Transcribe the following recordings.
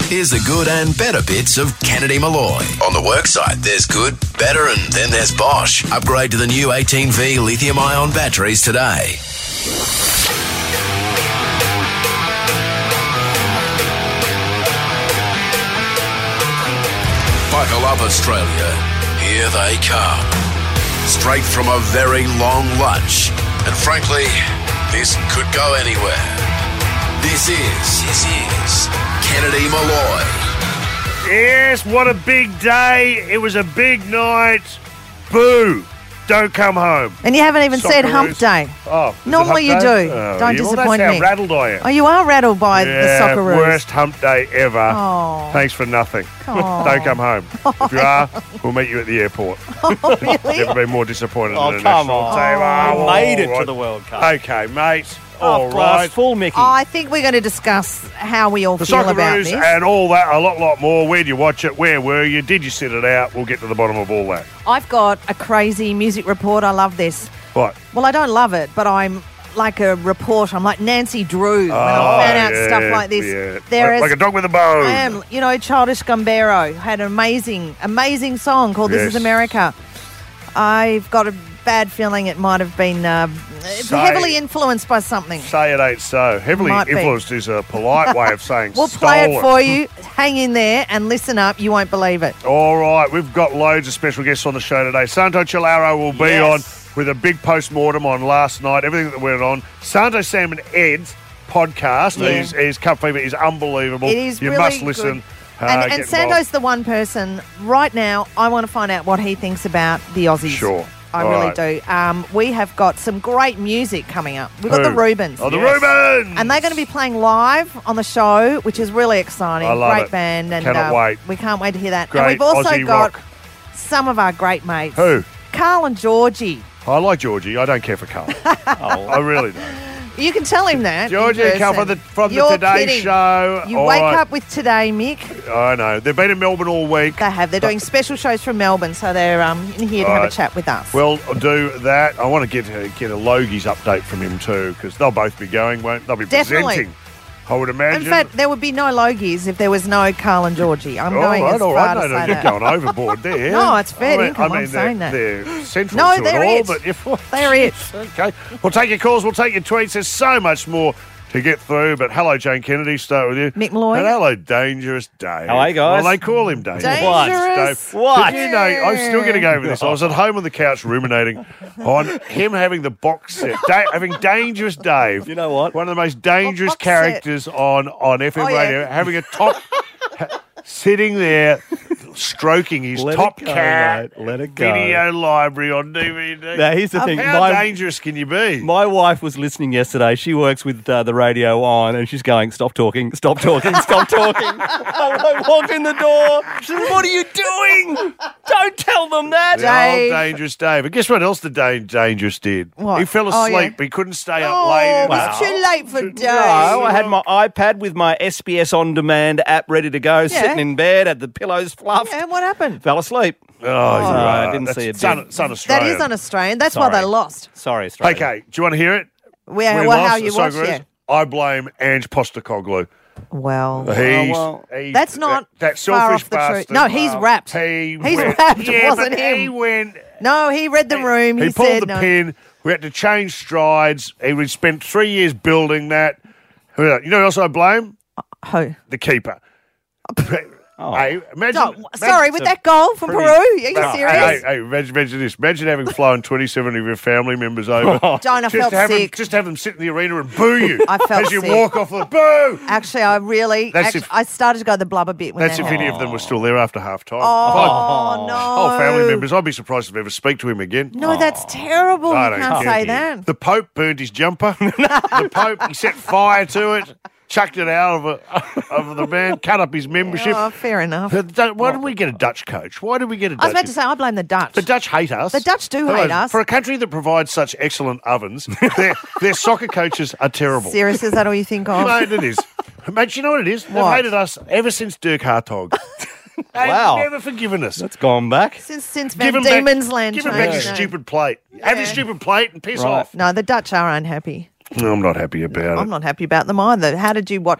Here's the good and better bits of Kennedy Malloy. On the worksite, there's good, better, and then there's Bosch. Upgrade to the new 18V lithium-ion batteries today. Buckle up, Australia. Here they come. Straight from a very long lunch. And frankly, this could go anywhere. This is Kennedy Malloy. Yes, what a big day. It was a big night. Boo. Don't come home. And you haven't even said Socceroos. Hump Day. Oh, Normally you do. Don't disappoint that's me. how rattled I am. Oh, you are rattled by the Socceroos. Worst hump day ever. Oh. Thanks for nothing. Oh. Don't come home. If you are, we'll meet you at the airport. Oh, really? Never been more disappointed Oh, in a come national on. team. We made it all to the World Cup. Okay, mate. Oh, All glass right. full, Mickey. I think we're going to discuss how we all The feel about Socceroos this. and all that, a lot more. Where'd you watch it? Where were you? Did you sit it out? We'll get to the bottom of all that. I've got a crazy music report. I love this. What? Well, I don't love it, but I'm like a reporter. I'm like Nancy Drew when I found out stuff like this. Yeah. There is, like a dog with a bone. I am. You know, Childish Gambaro had an amazing song called This Is Yes. America. I've got a bad feeling it might have been heavily influenced by something. Say it ain't so. Heavily Might be. influenced is a polite way of saying We'll play it stolen. for you. Hang in there and listen up. You won't believe it. All right, we've got loads of special guests on the show today. Santo Chilaro will be on with a big post-mortem on last night, everything that went on. Santo, Sam and Ed's podcast, his Cup Fever is unbelievable. It is You really must listen. good. And get Santo's involved. the one person right now I want to find out what he thinks about the Aussies. Sure. I All really right. do. We have got some great music coming up. We've got the Who? Rubens. Oh, the Rubens! And they're going to be playing live on the show, which is really exciting. I love great it. band. And Cannot wait. We can't wait to hear that. Great and we've also Aussie got rock. some of our great mates. Who? Carl and Georgie. I like Georgie. I don't care for Carl. I really don't. You can tell him that. Georgie in and Carl person. from the You're Today kidding. Show. You All wake right. up with Today, Mick. I know. They've been in Melbourne all week. They have. They're doing special shows from Melbourne, so they're in here to have a Right. chat with us. We'll do that. I want to get a Logies update from him too, because they'll both be going, won't they? They'll be Definitely. presenting, I would imagine. In fact, there would be no Logies if there was no Carl and Georgie. I'm going as all far right. to No, say you're that. going overboard there. No, it's fair income, I'm they're, saying that. They're central No, to they're it all, it. but if They're it. Okay. We'll take your calls, we'll take your tweets. There's so much more to get through, but hello, Jane Kennedy, start with you. Mick Malloy. And hello, Dangerous Dave. How are you guys? Well, they call him Dangerous. Dangerous. Dave. What? Did you know, I'm still getting over this. I was at home on the couch ruminating on him having the box set, having Dangerous Dave. You know what? One of the most dangerous box set? characters on FM Oh, yeah. radio, having a top, sitting there, stroking his Let top it go, cat mate. Let it go. video library on DVD. Now, here's the thing. How dangerous can you be? My wife was listening yesterday. She works with the radio on, and she's going, stop talking, stop talking, stop talking. I walked in the door. She said, what are you doing? Don't tell them that. The old Dave. Dangerous Dave. And guess what else the Dangerous did? What? He fell Oh, asleep. yeah. He couldn't stay up Oh, late. it's too late for Dave. No, I had my iPad with my SBS On Demand app ready to go, sitting in bed, had the pillows fluffed, Yeah, what happened? fell asleep. Oh, I didn't see it. It's un-Australian. That is un-Australian. That's why Sorry. they lost. Sorry, Australia. Okay, do you want to hear it? Well, We how lost you the watch Socceroos. it. I blame Ange Postecoglou. Well, That's not that far selfish off the truth. bastard. No, he's rapped. He's rapped, it Yeah, wasn't but him. He went. no, he read the room. He, pulled said the no. pin. We had to change strides. We spent 3 years building that. You know who else I blame? Who? The keeper. Hey, imagine. No, sorry, with that goal from Peru? Are you serious? Hey, imagine this. Imagine having flown 27 of your family members over. Don't, I felt sick. Just have them sit in the arena and boo you I felt as you sick. walk off the boo. Actually, I really, That's I started to go the blub a bit when That's that if happened. any of them were still there after half time. Oh, no. Whole family members. I'd be surprised if I ever speak to him again. No, that's terrible. I You don't can't care. say that. The Pope burned his jumper. The Pope, he set fire to it, chucked it out of the van, cut up his membership. Oh, fair enough. Why did we get a Dutch coach? Why did we get a Dutch? I was about to say, I blame the Dutch. The Dutch hate us. The Dutch do hate us. For a country that provides such excellent ovens, their soccer coaches are terrible. Seriously, is that all you think of? Mate, it is. Mate, you know what it is? They've What? hated us ever since Dirk Hartog. They've Wow. never forgiven us. That's gone back. Since Van Give him back, Diemen's Land give him back your changed. stupid plate. Have your stupid plate and piss Right. off. No, the Dutch are unhappy. No, I'm not happy about I'm it. not happy about them either. How did you watch it?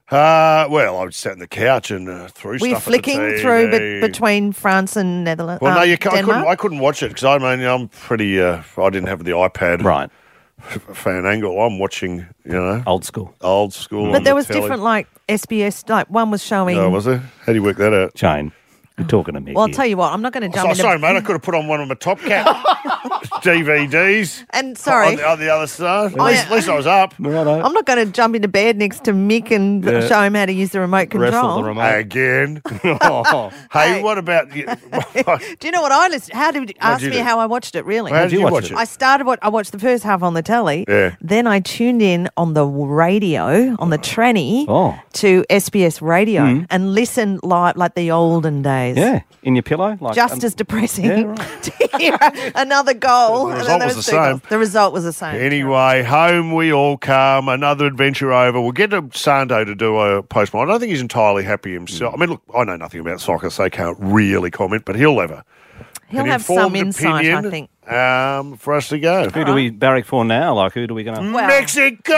Well, I would sat on the couch and threw Were you stuff flicking at the through TV. between France and Netherlands? Well, no, Denmark? I couldn't watch it because I'm pretty. I didn't have the iPad Right. fan angle. I'm watching, Old school. old school. But on there the was telly. different, like SBS. Like one was showing. Oh, was there? How do you work that out? Shane, you're talking to me. Well, I'll here. tell you what. I'm not going to jump into. Sorry, mate. I could have put on one of my Top Cat DVDs. And sorry, on the other side. Oh, At least I was up. Righto. I'm not going to jump into bed next to Mick and Yeah. show him how to use the remote Wrestle control. the remote. Again. Oh. Hey, Hey. what about you? Do you know what I listened? How did you ask you me do? how I watched it? Really? How did you watch watch it? it? I started I watched the first half on the telly. Yeah. Then I tuned in on the radio on the tranny Oh. to SBS radio and listened live like the olden days. Yeah, in your pillow. Like, Just as depressing Yeah, right. to hear another goal. The and result then there was the two same. goals. The result was the same. Anyway, home we all come. Another adventure over. We'll get to Sando to do a postmortem. I don't think he's entirely happy himself. I mean, look, I know nothing about soccer, so I can't really comment, but he'll have He'll an have some informed insight, I opinion, think. for us to go. Who do we barrack for now? Like, who do we going to... Well- Mexico!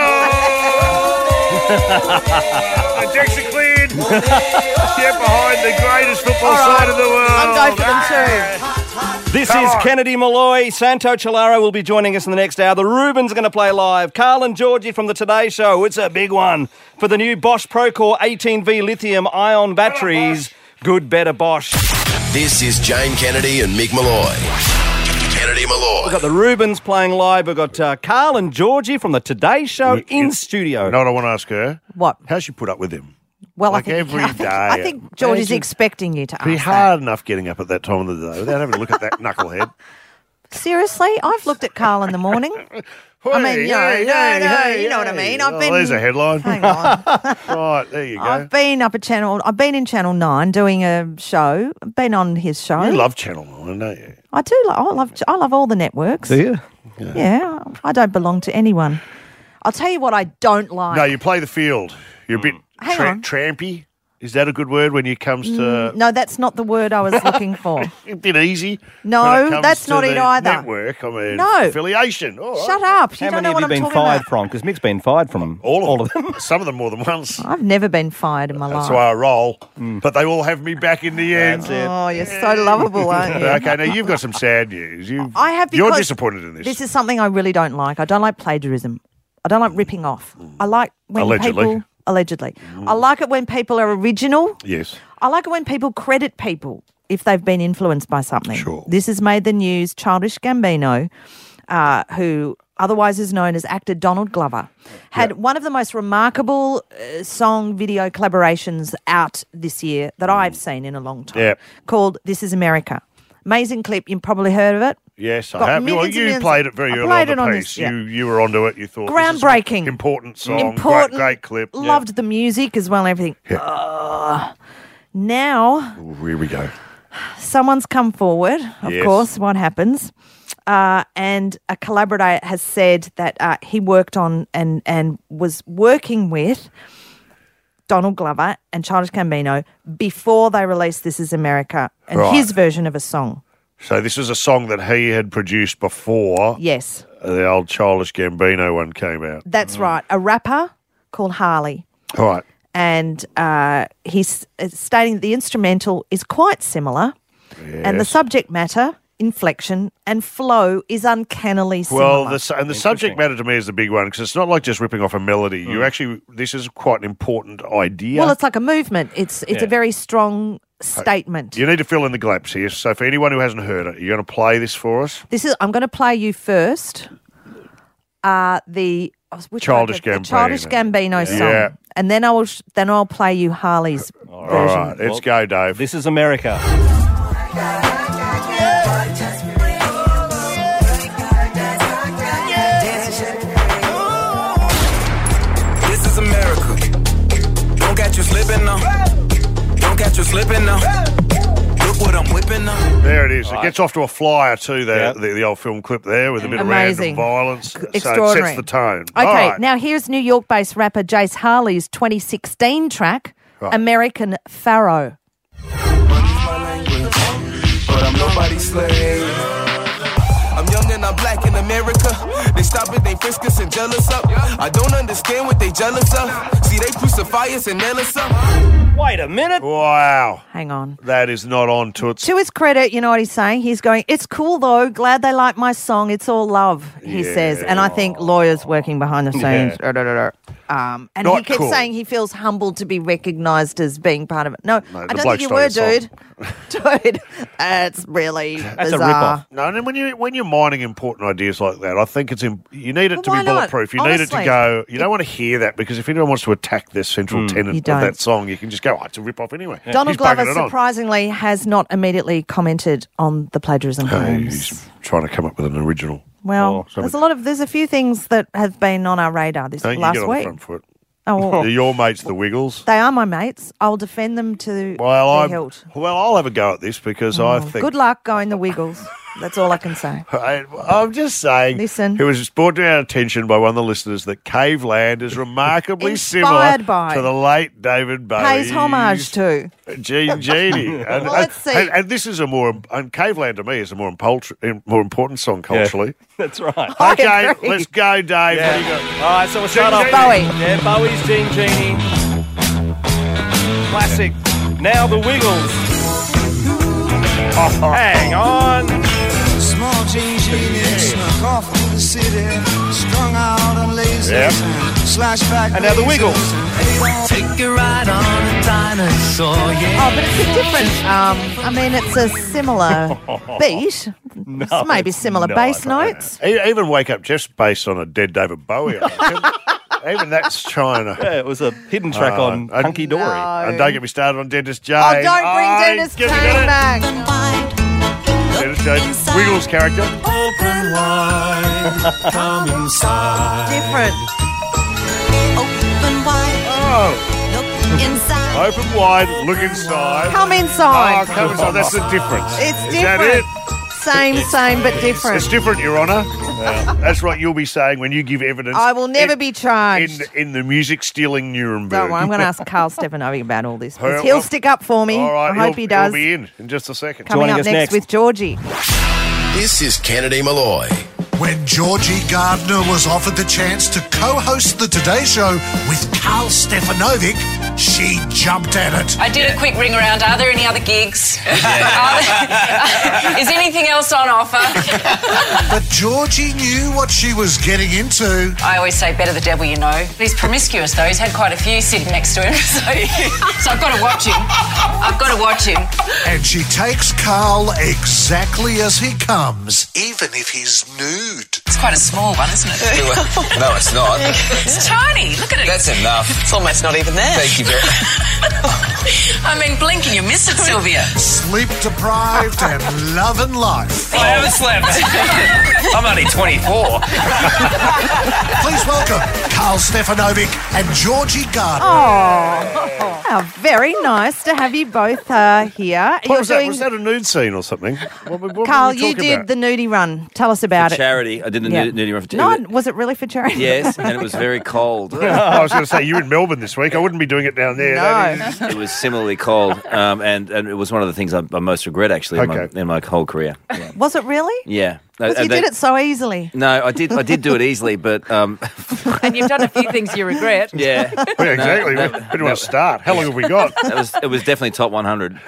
The decks are cleared. Get behind the greatest football All right. side of the world. I'm going for them too. This Come is on. Kennedy Malloy. Santo Cialaro will be joining us in the next hour. The Rubens are going to play live. Carl and Georgie from the Today Show. It's a big one for the new Bosch Procore 18V lithium-ion batteries. Good, better Bosch. This is Jane Kennedy and Mick Malloy. Kennedy Malloy. We've got the Rubens playing live. We've got Carl and Georgie from the Today Show in studio. You know what I want to ask her? What? How's she put up with him? Well, Like I think every day. I think George is Imagine- expecting you to ask Be that. hard enough getting up at that time of the day without having to look at that knucklehead. Seriously, I've looked at Carl in the morning. I mean, you know what I mean. I've been. There's a headline. Hang on. Right, there you go. I've been up at Channel. I've been in Channel 9 doing a show. I've been on his show. You love Channel 9, don't you? I do. I love all the networks. Yeah. Yeah, I don't belong to anyone. I'll tell you what I don't like. No, you play the field. You're a bit Hang on. trampy. Is that a good word when it comes to No, that's not the word I was looking for. a bit easy? No, when it comes that's to not it the either. Network, I mean, No. affiliation. All right. Shut up. You How don't many know have what you I'm been talking fired about. from? Because Mick's been fired from All of them. Some of them more than once. I've never been fired in my That's life. the way I roll. But they all have me back in the end. That's it. Oh, you're so lovable, aren't you? Okay, now you've got some sad news. I have You're because disappointed in this. This is something I really don't like. I don't like plagiarism. I don't like ripping off. I like when Allegedly. people allegedly. I like it when people are original. Yes. I like it when people credit people if they've been influenced by something. Sure. This has made the news. Childish Gambino, who otherwise is known as actor Donald Glover, had one of the most remarkable song video collaborations out this year that I've seen in a long time, Yeah. called This Is America. Amazing clip. You've probably heard of it. Yes, I Got have. Well, millions and you millions- played it very I early played on the it on piece. this, yeah. You were onto it. You thought Groundbreaking. This is an important song. Important. Great clip. Loved the music as well and everything. Now, Ooh, here we go. someone's come forward, of Yes. course, what happens. And a collaborator has said that he worked on and was working with Donald Glover and Childish Gambino before they released This Is America and Right. his version of a song. So this is a song that he had produced before Yes, the old Childish Gambino one came out. that's right. A rapper called Harley. All right. And he's stating that the instrumental is quite similar and the Yes. subject matter, inflection and flow is uncannily similar. Well, the subject matter to me is the big one because it's not like just ripping off a melody. You actually, this is quite an important idea. Well, it's like a movement. It's a very strong statement. You need to fill in the gaps here. So for anyone who hasn't heard it, you're going to play this for us? I'm going to play you first which Childish one? The Gambino. Childish Gambino song, Yeah. and then I'll play you Harley's version. All right, let's go, Dave. This is America. This is America. Don't catch you slipping now. Don't catch you slipping now. Look what I'm whipping now. There it is. It gets off to a flyer too, Yeah. the old film clip there with a bit Amazing. of random violence. So it Extraordinary. sets the tone. Okay, All right. now here's New York-based rapper Jace Harley's 2016 track, Right. American Pharaoh. Money's my language, but I'm nobody's slave. I'm young and I'm black in America. They stop it, they frisk us and jealous up. I don't understand what they jealous of. See, they crucify us and nail us up. Wait a minute. Wow. Hang on. That is not on Toots. To his credit, you know what he's saying? He's going, it's cool though. Glad they like my song. It's all love, he says. And I think lawyers working behind the scenes. And Not he keeps cool. saying he feels humbled to be recognised as being part of it. No, I the don't bloke think you were, stole dude. Dude, that's really That's bizarre. a rip-off. No, and when you're mining important ideas like that, I think you need it to why be not? bulletproof. You need it to Honestly. go. You don't want to hear that because if anyone wants to attack the central tenet You of don't. that song, you can just go, it's a rip off anyway. Donald He's Glover, bugging it on. surprisingly, has not immediately commented on the plagiarism claims. He's trying to come up with an original. Well, something. there's a few things that have been on our radar this Don't you last get on the week. front foot. Oh, well, They're your mates, the Wiggles. they are my mates. I'll defend them to Well, their hilt. I'll have a go at this because I think. Good luck going the Wiggles. That's all I can say. I'm just saying. Listen. It was just brought to our attention by one of the listeners that Caveland is remarkably similar Inspired by. to the late David Bowie. Pays homage to. Gene Genie. And, Well, let's see. And this is and Caveland to me is a more important song culturally. That's right. I Okay, agree. let's go, Dave. What do you got? All right, so we'll start off. Bowie. Yeah, Bowie's Gene Genie. Classic. Now the Wiggles. Hang on. Small Gene Genie snuck off to the city, strung out on lasers Yep. and slash back. And now the Wiggles. Take a ride on a dinosaur, yeah. Oh, but it's a different. I mean, it's a similar beat. It's maybe it's similar not. bass notes. Even Wake Up Jeff's based on a dead David Bowie. I reckon. Even that's trying to. Yeah, it was a hidden track on I- Hunky Dory. And don't get me started on Dentist Jane. Oh, don't bring Dennis Kane back. Dentist Jane. Wiggles character. Open wide, come inside. Different. Open wide, Oh, look inside. open wide, look inside. Come inside. Oh, come inside. That's the difference. It's Is different. that it? Same, but different. It's different, Your Honour. That's what you'll be saying when you give evidence. I will never be charged. in the music stealing Nuremberg. Don't worry, I'm going to ask Carl Stefanovic about all this. 'cause Well, he'll stick up for me. All right, I hope he does. He'll be in just a second. Coming Joining up us next next. with Georgie. This is Kennedy Malloy. When Georgie Gardner was offered the chance to co-host the Today Show with Carl Stefanovic, she jumped at it. I did a quick ring around. Are there any other gigs? Is anything else on offer? But Georgie knew what she was getting into. I always say better the devil you know. He's promiscuous though. He's had quite a few sitting next to him. So I've got to watch him. I've got to watch him. And she takes Carl exactly as he comes, even if he's nude. It's quite a small one, isn't it? No, it's not. It's tiny. Look at it. That's enough. It's almost not even there. Thank you very I mean, blink and you miss it, Sylvia. Sleep deprived and loving life. I haven't slept. I'm only 24. Please welcome Carl Stefanovic and Georgie Gardner. Oh, how very nice to have you both here. What was that? Was that a nude scene or something? What were Carl, we you talking did about? the nudie run. Tell us about it. Charity. I did the Yeah. nudie run for No, was it really for charity? Yes, and it was very cold. I was going to say, you're in Melbourne this week. I wouldn't be doing it down there. That No. is- It was similarly cold, and it was one of the things I most regret actually Okay. in my whole career. Yeah. Was it really? Yeah. Because you did it so easily. No, I did do it easily, but And you've done a few things you regret. yeah, Yeah, exactly. Where do you want to start? How long have we got? it was definitely top 100.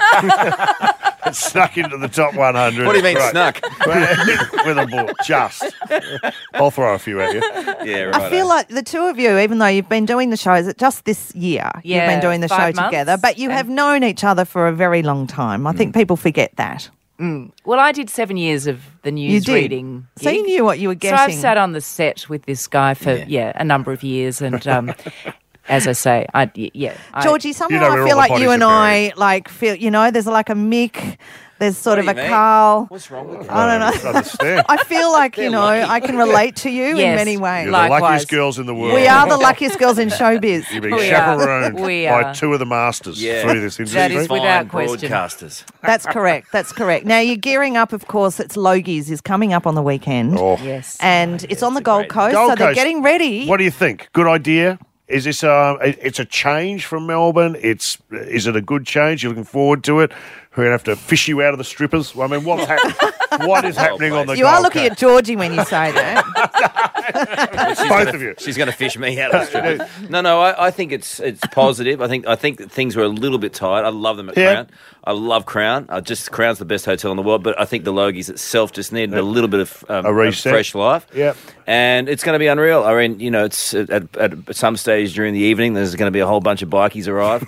It snuck into the top 100. What do you mean Right. snuck? With a ball. Just. I'll throw a few at you. Yeah, right. I feel like the two of you, even though you've been doing the shows just this year, you've Yeah, been doing the show 5 months. together, but you have known each other for a very long time. I think people forget that. Well, I did 7 years of the You news did. reading. So you gig. knew what you were So getting. I've sat on the set with this guy for a number of years, and as I say, Georgie, somehow know where I feel all the like you bodies and are I like feel, there's like a Mick, there's sort What of do a you mean? Carl. What's wrong with you? I don't I know. understand. I feel like, I can relate to you in Yes. many ways. You're the Likewise. luckiest girls in the world. We are the luckiest girls in showbiz. You're being We are. chaperoned We by are. two of the masters Yeah. through this industry. That is without Fine question. broadcasters. That's correct. That's correct. Now you're gearing up, of course. It's Logies is coming up on the weekend. Oh. Yes. And it's on the it's a Gold great- Coast, Gold so they're Coast. getting ready. What do you think? Good idea? Is this it's a change from Melbourne? Is it a good change? You're looking forward to it? We're going to have to fish you out of the strippers. I mean, what is happening on the You are Gold looking Coast? at Georgie when you say that. Both of you. She's going to fish me out of the strippers. No, I think it's positive. I think that things were a little bit tight. I love them at Crown. I love Crown. Crown's the best hotel in the world, but I think the Logies itself just needed a little bit of a reset. Of fresh life. Yep. And it's going to be unreal. I mean, it's at some stage during the evening, there's going to be a whole bunch of bikies arrive.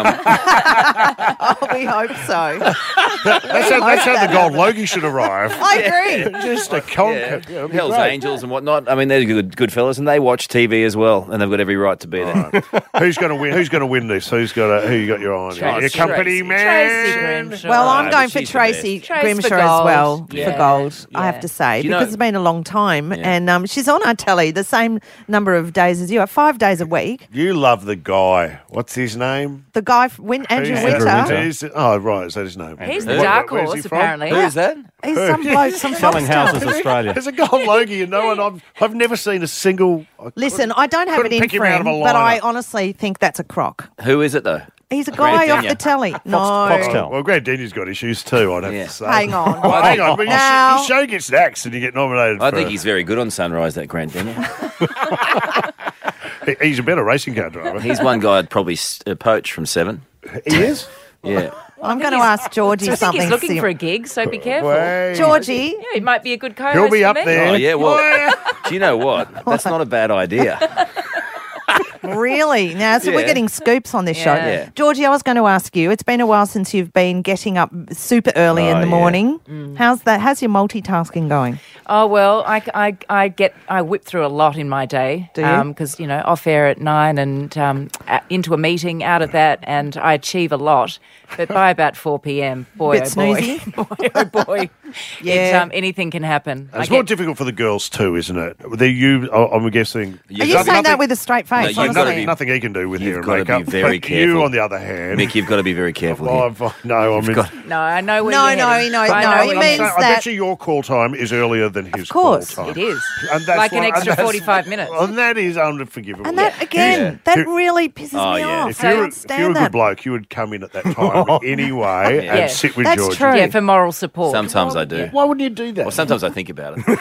Oh, we hope so. That's how the Gold Logie should arrive. I agree. Just a conquer. Yeah. Hell's Angels and whatnot. I mean, they're good fellas, and they watch TV as well, and they've got every right to be there. Right. Who's going to win? Who's going to win this? Who you got your eye on? Your company man. Tracy Grimshaw. Well, I'm going but for she's the Tracy best. Trace Grimshaw for as gold. well Yeah. for gold. I Yeah. have to say You know- because it's been a long time, and she's on our telly the same number of days as you are, 5 days a week. You love the guy. What's his name? The guy, Andrew Who's Winter. that? Oh, right. Is that his name? He's the Who? dark Where's he horse, from? apparently. Who is that? He's some bloke, some Selling Foxtel. houses Australia. There's a Gold Logie, and no one. I've never seen a single. Listen, I don't have it couldn't in pick him for out him, of a but I lineup. honestly think that's a crock. Who is it, though? He's a guy off Daniel. the telly. No. Foxtel. Well, Grant Denny's got issues too. I'd have Yeah. to say. Hang on. Well, hang on, but Now- your show gets axed and you get nominated. I for think he's very good on Sunrise, that Grant Daniel. He's a better racing car driver. He's one guy I'd probably poach from 7. He is. Yeah. I'm going to ask Georgie I think something. he's looking sim- for a gig, so be careful. Way. Georgie, Yeah, he might be a good co-host He'll be for up me. there. Oh, yeah, well, do you know what? That's not a bad idea. really? Now, so we're Yeah. getting scoops on this show. Yeah. Georgie, I was going to ask you, it's been a while since you've been getting up super early in the yeah. morning. How's that? How's your multitasking going? Oh well, I whip through a lot in my day. Do you? Because off air at 9 and into a meeting, out of that, and I achieve a lot. But by about 4 p.m, boy, Bit oh boy, snoozy? boy, oh boy, Yeah. anything can happen. It's more difficult for the girls too, isn't it? I'm guessing. Are you saying that with a straight face? No, you've gotta honestly? be- Nothing he can do with You've hair and gotta be makeup. very but You, careful. on the other hand, Mick, you've got to be very careful here. No, I know where No, you're no, heading. no, I no, know it where means you're heading. I bet that- you your call time is earlier than his course, call time. It is. And that's Like an why- extra and that's- 45 minutes. And that is unforgivable. And that, again, that really pisses Oh, me yeah. off. If I you're, can't if stand you're a that. good bloke, you would come in at that time anyway Yeah. and sit with That's Georgie. true. Yeah, for moral support. Sometimes I do. Why wouldn't you do that? Well, sometimes I think about it.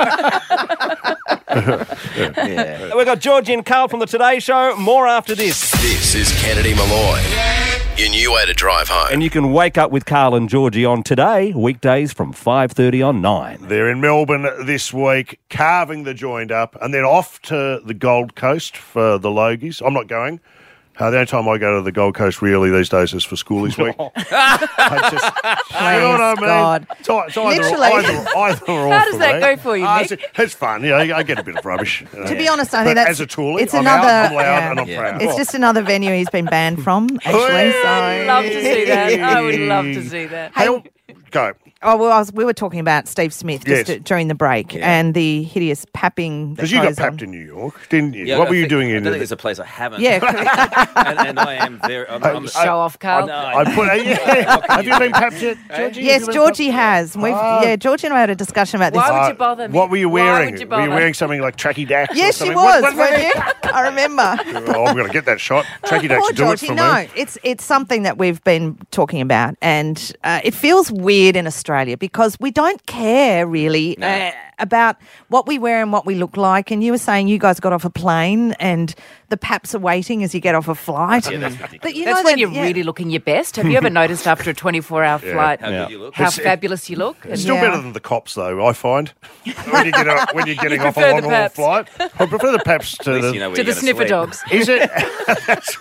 Yeah. We've got Georgie and Carl from the Today Show. More after this. This is Kennedy Malloy. Your new way to drive home. And you can wake up with Carl and Georgie on Today, weekdays from 5:30 on 9. They're in Melbourne this week, carving the joint up, and then off to the Gold Coast for the Logies. I'm not going. The only time I go to the Gold Coast really these days is for Schoolies Week. I just, you know what I mean? God. It's either Literally. either or How does for that me. go for you, Nick? It's fun. I get a bit of rubbish. To be honest, I But think that's as a toolie, it's I'm another. out, I'm loud, yeah. and I'm proud. It's just another venue he's been banned from. Actually, so Love to see that. I would love to see that. Hey, go. Oh well, we were talking about Steve Smith just Yes. during the break and the hideous papping. Because you got papped in New York, didn't you? Yeah, What I were you think- doing I in don't think there? there's a place I haven't. Yeah, and I am very. I'm Show off, Carl. No, I put. Yeah. Have you been papped yet, Georgie? yes, Georgie has. We've Georgie and I had a discussion about this. Why would you bother me? What were you Why wearing? would you Were you bother? wearing something like Tracky Dax? or Yes, she something? was, What- weren't you? I remember. Oh, I'm going to get that shot. Tracky Dax, Poor do it Georgie. for No, me. it's something that we've been talking about, and it feels weird in Australia because we don't care really about what we wear and what we look like. And you were saying you guys got off a plane and the paps are waiting as you get off a flight. Yeah, that's ridiculous. But you That's know when that- you're yeah. really looking your best. Have you ever noticed after a 24-hour flight How good you look. how fabulous you look? It's still Yeah. better than the cops, though, I find. When you're getting off a prefer the long-haul paps. flight. I prefer the paps to At least the... you know where To you're the gonna sniffer sleep. dogs. Is it? That's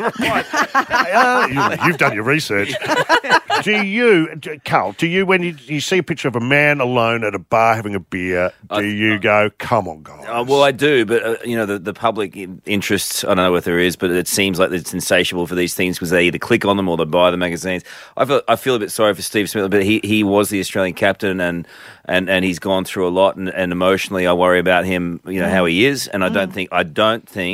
right. You've done your research. Carl, when you see a picture of a man alone at a bar having a beer, do you go, come on, guys? Well, I do, but the public interest, I don't know what there is, but it seems like it's insatiable for these things because they either click on them or they buy the magazines. I feel a bit sorry for Steve Smith, but he was the Australian captain and he's gone through a lot, and emotionally I worry about him, how he is, and I don't think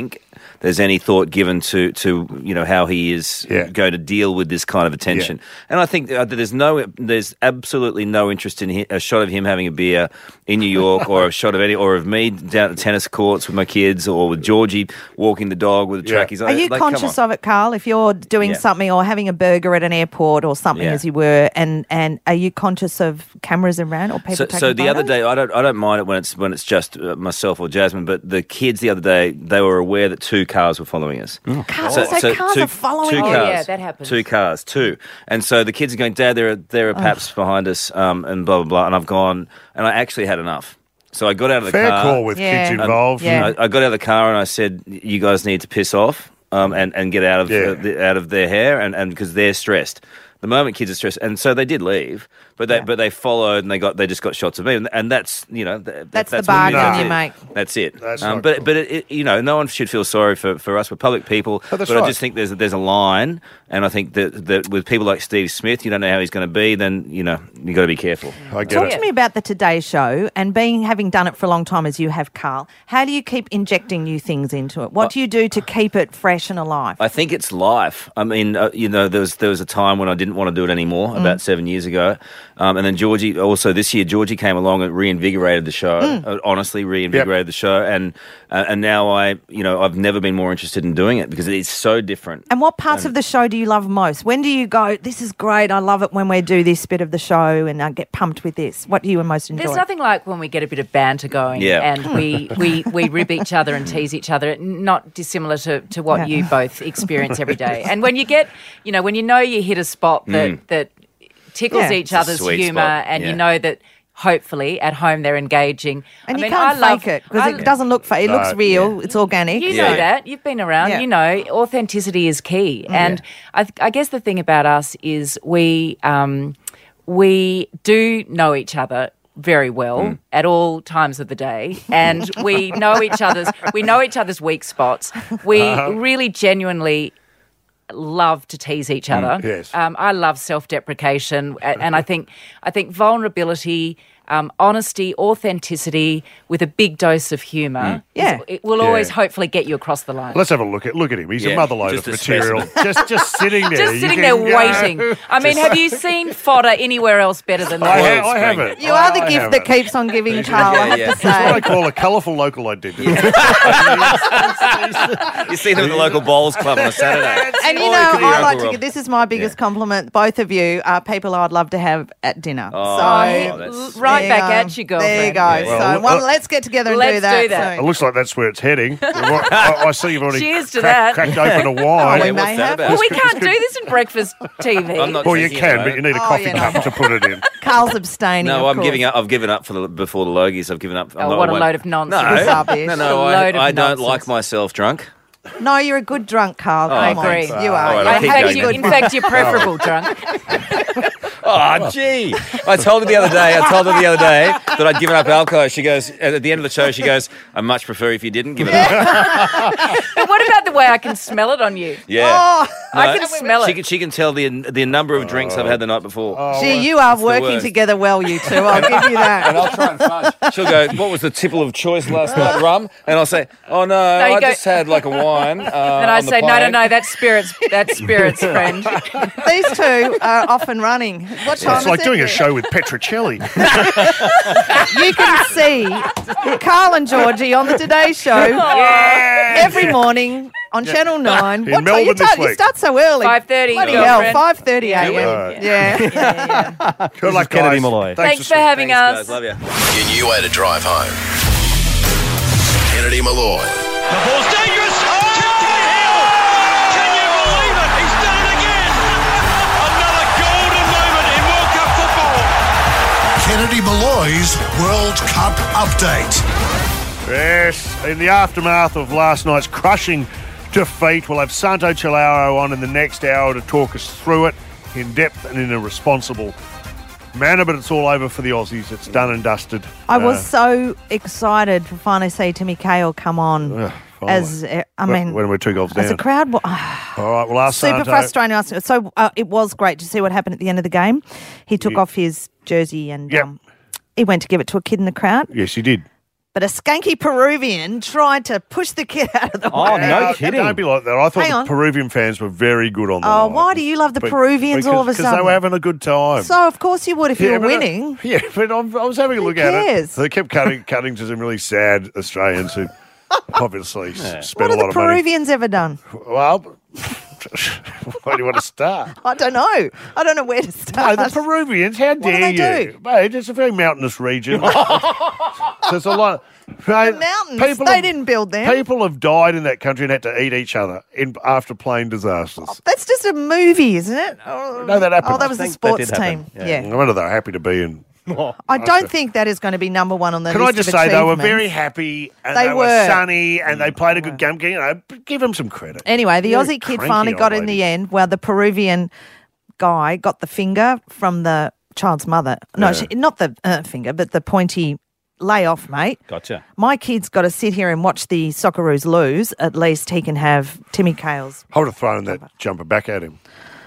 there's any thought given to how he is going to deal with this kind of attention. And I think that there's absolutely no interest in a shot of him having a beer in New York, or a shot of me down at the tennis courts with my kids, or with Georgie walking the dog with the trackies. Are you conscious of it, Carl? If you're doing something or having a burger at an airport or something, as you were, and are you conscious of cameras around or people taking So the other photos? day, I don't mind it when it's just myself or Jasmine, but the kids the other day, they were aware that 2 cars were following us. Cars are following two you? cars. Oh, yeah, that happens. 2 cars, 2. And so the kids are going, Dad, there are paps behind us, and blah, blah, blah. And I've gone, and I actually had enough. So I got out of the Fair car. call with kids involved. I got out of the car and I said, you guys need to piss off and get out of out of their hair, and because they're stressed. The moment kids are stressed, and so they did leave, but they followed, and they just got shots of me, and that's that's the what bargain it is. you make. That's it. That's but it, no one should feel sorry for us. We're public people, But that's I right. just think there's a line, and I think that with people like Steve Smith, you don't know how he's going to be. Then you got to be careful. I get Talk it. to me about the Today Show and having done it for a long time as you have, Carl. How do you keep injecting new things into it? What do you do to keep it fresh and alive? I think it's life. I mean, there was a time when I didn't want to do it anymore, about 7 years ago, and then Georgie, also this year, Georgie came along and reinvigorated the show. Honestly, reinvigorated the show, and now I've never been more interested in doing it because it's so different. And what parts of the show do you love most? When do you go, this is great, I love it when we do this bit of the show and I get pumped with this? What do you most enjoy? There's nothing like when we get a bit of banter going and we rib each other and tease each other, not dissimilar to what you both experience every day. And when you get, when you hit a spot that tickles each It's a other's sweet humour spot. and you know that hopefully at home they're engaging. And you I can't love fake it because it doesn't look fake. It looks real. It's organic. You know that. You've been around. Yeah. You know, authenticity is key. And I guess the thing about us is we do know each other very well at all times of the day, and we know each other's weak spots. We really genuinely love to tease each other. Yes. I love self-deprecation, and I think vulnerability, honesty, authenticity with a big dose of humour. It will always hopefully get you across the line. Let's have a look at him. He's a Yeah, mother load just of a material. specimen. just sitting there. Just You sitting can there go. waiting. I mean, have you seen fodder anywhere else better than I that? haven't. You are the I gift haven't. that keeps on giving, Carl, I have to It's what I say. call a colourful local identity. You see them at the local bowls club on a Saturday. And Or it could be I your like Uncle to Rob. this is my biggest compliment. Both of you are people I'd love to have at dinner. Oh, so that's Right there back you at go. you, girlfriend. There you go. Yeah. So Well, let's get together and let's do that. do that. It soon. looks like that's where it's heading. I see you've already Cheers to that. cracked open a wine. we Yeah, what's may that have. about? Well, we can't do this in breakfast TV. I'm not Well, you drinking at can, the but you moment. need a coffee cup to put it in. Carl's abstaining. No, of I'm course. giving up. I've given up before the Logies. I've given up. Oh, what a load of nonsense. Rubbish. No, A load of I don't nonsense. like myself drunk. No, you're a good drunk, Carl. I Come on. agree. You are. All right, I'll keep going then. In fact, you're preferable drunk. Oh, gee. I told her the other day that I'd given up alcohol. She goes, at the end of the show, she goes, I much prefer if you didn't give it up. But what about the way I can smell it on you? Yeah. Oh, I can smell it. She can tell the number of drinks I've had the night before. gee, you are the working worst. together well, you two. I'll give you that. I'll try and fudge. She'll go, what was the tipple of choice last night? Rum? And I'll say, oh, no, you I go- just had like a wine. And I say, no, that's spirits, friend. These two are off and running. What time It's is like it? doing a show with Petrocelli. You can see Carl and Georgie on the Today Show every morning on Channel 9. In What time Melbourne you this start? You week. start so early. 5:30, Bloody hell, girlfriend. 5:30 a.m. Right. Yeah. Good luck, Kennedy guys. Malloy. Thanks for having us. Guys, love you. Your new way to drive home. Kennedy Malloy. The ball's dangerous. Oh! Hill! Can you believe it? He's done it again. Another golden moment in World Cup football. Kennedy Malloy's World Cup update. Yes, in the aftermath of last night's crushing defeat, we'll have Santo Cilauro on in the next hour to talk us through it in depth and in a responsible manner, but it's all over for the Aussies. It's done and dusted. I was so excited to finally see Timmy Cahill come on. When we're 2 goals down. as a crowd, All right, we'll ask super Santo. frustrating. So it was great to see what happened at the end of the game. He took off his jersey and Yep. he went to give it to a kid in the crowd. Yes, he did. but a skanky Peruvian tried to push the kid out of the way. Oh, no kidding. Don't be like that. I Hang thought on. the Peruvian fans were very good on the Oh, night. why do you love the Peruvians all of a Because they sudden? were having a good time. So, of course you would if you were but winning. but I was having a look at cares? it. They kept cutting to some really sad Australians who obviously What spent have a lot the of money. Peruvians ever done? Well, where do you want to start? I don't know. I don't know where to No, start. the Peruvians, how do dare they you? do? Mate, it's a very mountainous region. So there's a lot. The mountains, they didn't build them. People have died in that country and had to eat each other after plane disasters. That's just a movie, isn't it? Oh, No, that happened. Oh, that was the think that sports did team. happen. Yeah. I wonder they're happy to be in. I don't think that is going to be number one on the Can list I just of say they were achievements. very happy and They they were were. sunny and they played a good game. You know, give them some credit. Anyway, the They're Aussie kid cranky finally old got in ladies. the end. Well, the Peruvian guy got the finger from the child's mother. No, not the finger, but the pointy lay off, mate. Gotcha. My kid's got to sit here and watch the Socceroos lose. At least he can have Timmy Cales. I would have thrown that jumper back at him.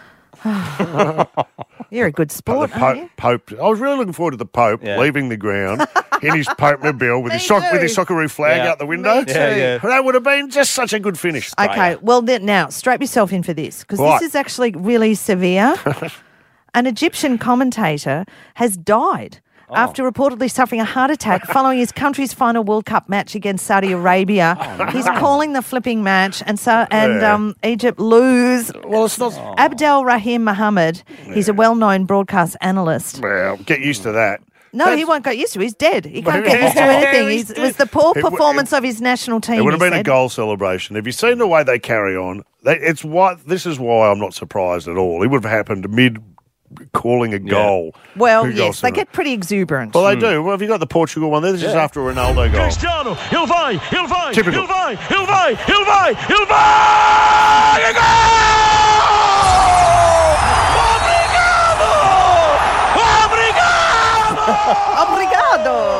You're a good sport, The aren't you? Pope. I was really looking forward to the Pope leaving the ground in his Pope mobile with his Socceroo flag Yeah. out the window. Me too. Yeah. That would have been just such a good finish. Okay, well, then, now, strap yourself in for this, because Right. this is actually really severe. An Egyptian commentator has died after reportedly suffering a heart attack following his country's final World Cup match against Saudi Arabia. He's calling the flipping match, and Egypt lose. Well, it's not. Abdel Rahim Mohammed, he's a well-known broadcast analyst. Well, get used to that. No, he won't get used to it. He's dead. He can't get used to anything. It was the poor performance of his national team. It would have he been a said. goal celebration. Have you seen the way they carry on? This is why I'm not surprised at all. It would have happened mid calling a goal. Well, Good goal yes, they celebration. get pretty exuberant. Well, they do. Well, have you got the Portugal one there? This is after a Ronaldo goal. Cristiano, ele vai, Typical. ele vai, ele vai, ele vai, ele vai! É Obrigado!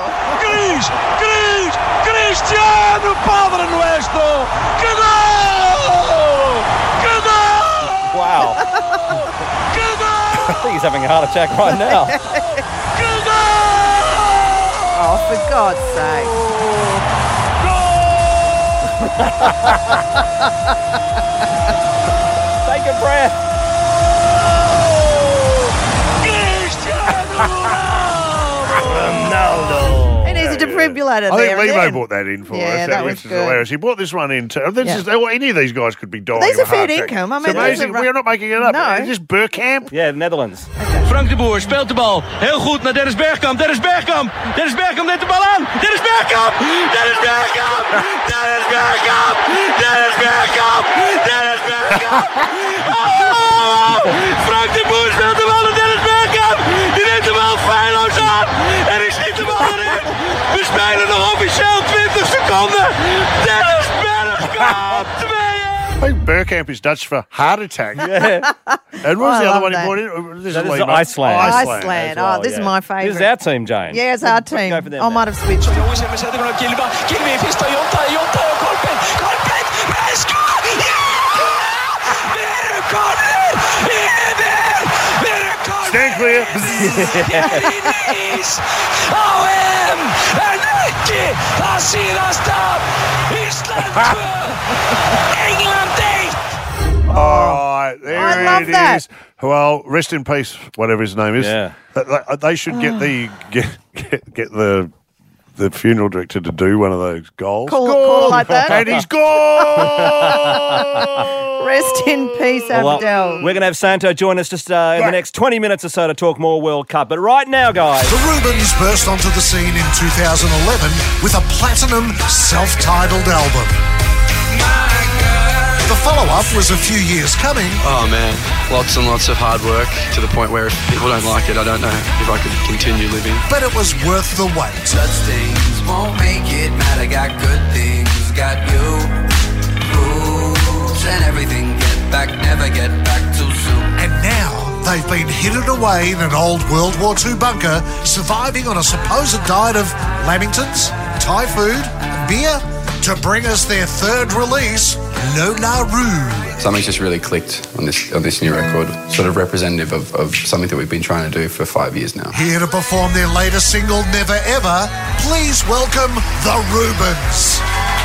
Cristiano Padre Nuestro! Que gol! Que gol! Wow. Que gol! I think he's having a heart attack right now. Que gol! Oh, for God's sake. Take a breath. Ronaldo. He needs a defibrillator I there. think and Lemo then. bought that in for Yeah, us, that which was is good. hilarious. He bought this one in too. Any of these guys could be dying. These of are a heart fair attack. income. I It's mean, those amazing. are- We're not making it up. No. It's just Burkamp. Yeah, Netherlands. Frank de Boer speelt de bal. Heel goed naar Dennis Bergkamp. Dennis Bergkamp. Dennis Bergkamp neemt de bal aan. Dennis Bergkamp. Dennis Bergkamp. Dennis Bergkamp. Dennis Bergkamp. Dennis Bergkamp. Oh! Frank de Boer speelt de bal naar Dennis Bergkamp. Die neemt de bal feilloos aan. En hij schiet de bal erin. We spelen nog officieel 20 seconden. Dennis Bergkamp. 2-1. I think Burkamp is Dutch for heart attack. Yeah. And what was I the other love one he that. brought in? This That is Lemo. Iceland. Iceland. as well, Oh, this is yeah. my favourite. This is our team, Jane. Yeah, it's our team. Go for them I might have switched. Jongens, en we zetten gewoon op Kilba. Kilby pistol, Jonta, Colpen, Presco! Ja! Weer een corner! Weer een corner! Stand clear. Is OM! En Nicky, Asira stop! Island 2! Engeland 8! All right, there I love it that. is. Well, rest in peace, whatever his name is. Yeah. They should get the funeral director to do one of those goals. Call it like that. And he's gone. Rest in peace, Well, Abdel. we're going to have Santo join us just in the next 20 minutes or so to talk more World Cup. But right now, guys, The Rubens burst onto the scene in 2011 with a platinum self-titled album. The follow-up was a few years coming, Oh man, lots and lots of hard work to the point where if people don't like it, I don't know if I could continue living. but it was worth the wait. Such things won't make it matter. Got good things, got you. Rules and everything. Get back, never get back too soon. And now they've been hidden away in an old World War II bunker, surviving on a supposed diet of lamingtons, Thai food, beer, to bring us their third release, Lola Roo. Something's just really clicked on this new record, sort of representative of something that we've been trying to do for 5 years now. Here to perform their latest single, Never Ever, please welcome the Rubens.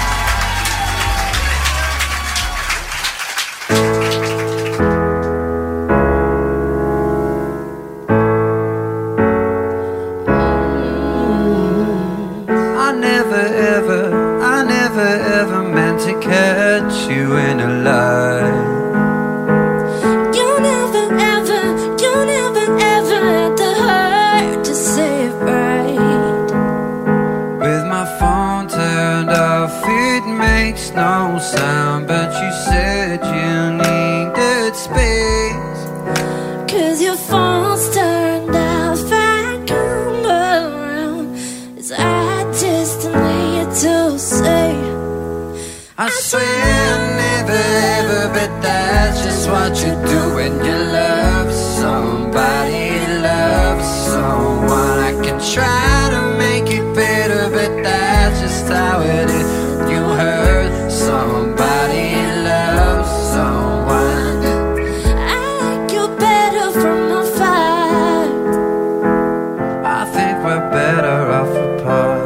Catch you in a lie. You never ever had the heart to say it right. With my phone turned off, it makes no sound, but you said you needed space. 'Cause your phone's turned off, I come around. Is I destiny to say? I swear never ever, but that's just what you do when you love somebody, love someone. I can try to make it better, but that's just how it is. You hurt somebody, love someone. I like you better from afar. I think we're better off apart.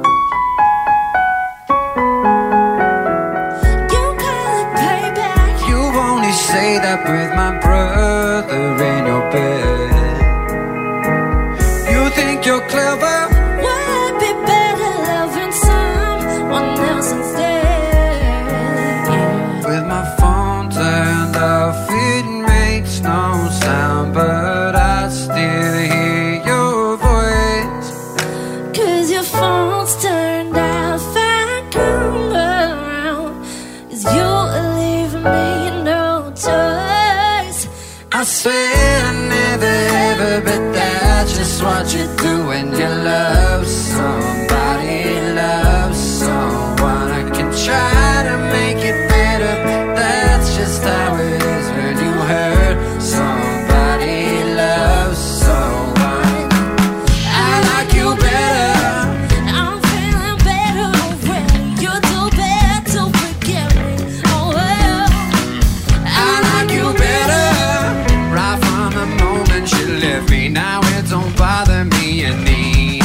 Say that with my brother in your bed. You think you're clever? Would be better loving someone else instead. Yeah. With my phone turned off, it makes no sound, but I still hear your voice. 'Cause your phone's turned off, I come around. 'Cause you're leaving me in no choice. I swear never ever, but that's just what you do when you love somebody, love someone. I can try to make it better, but that's just how it is when you hurt somebody, love someone. I like you better. I'm feeling better already. You do better to forget me. Oh well. I like you better. Right from the moment you left me, now it don't bother me any.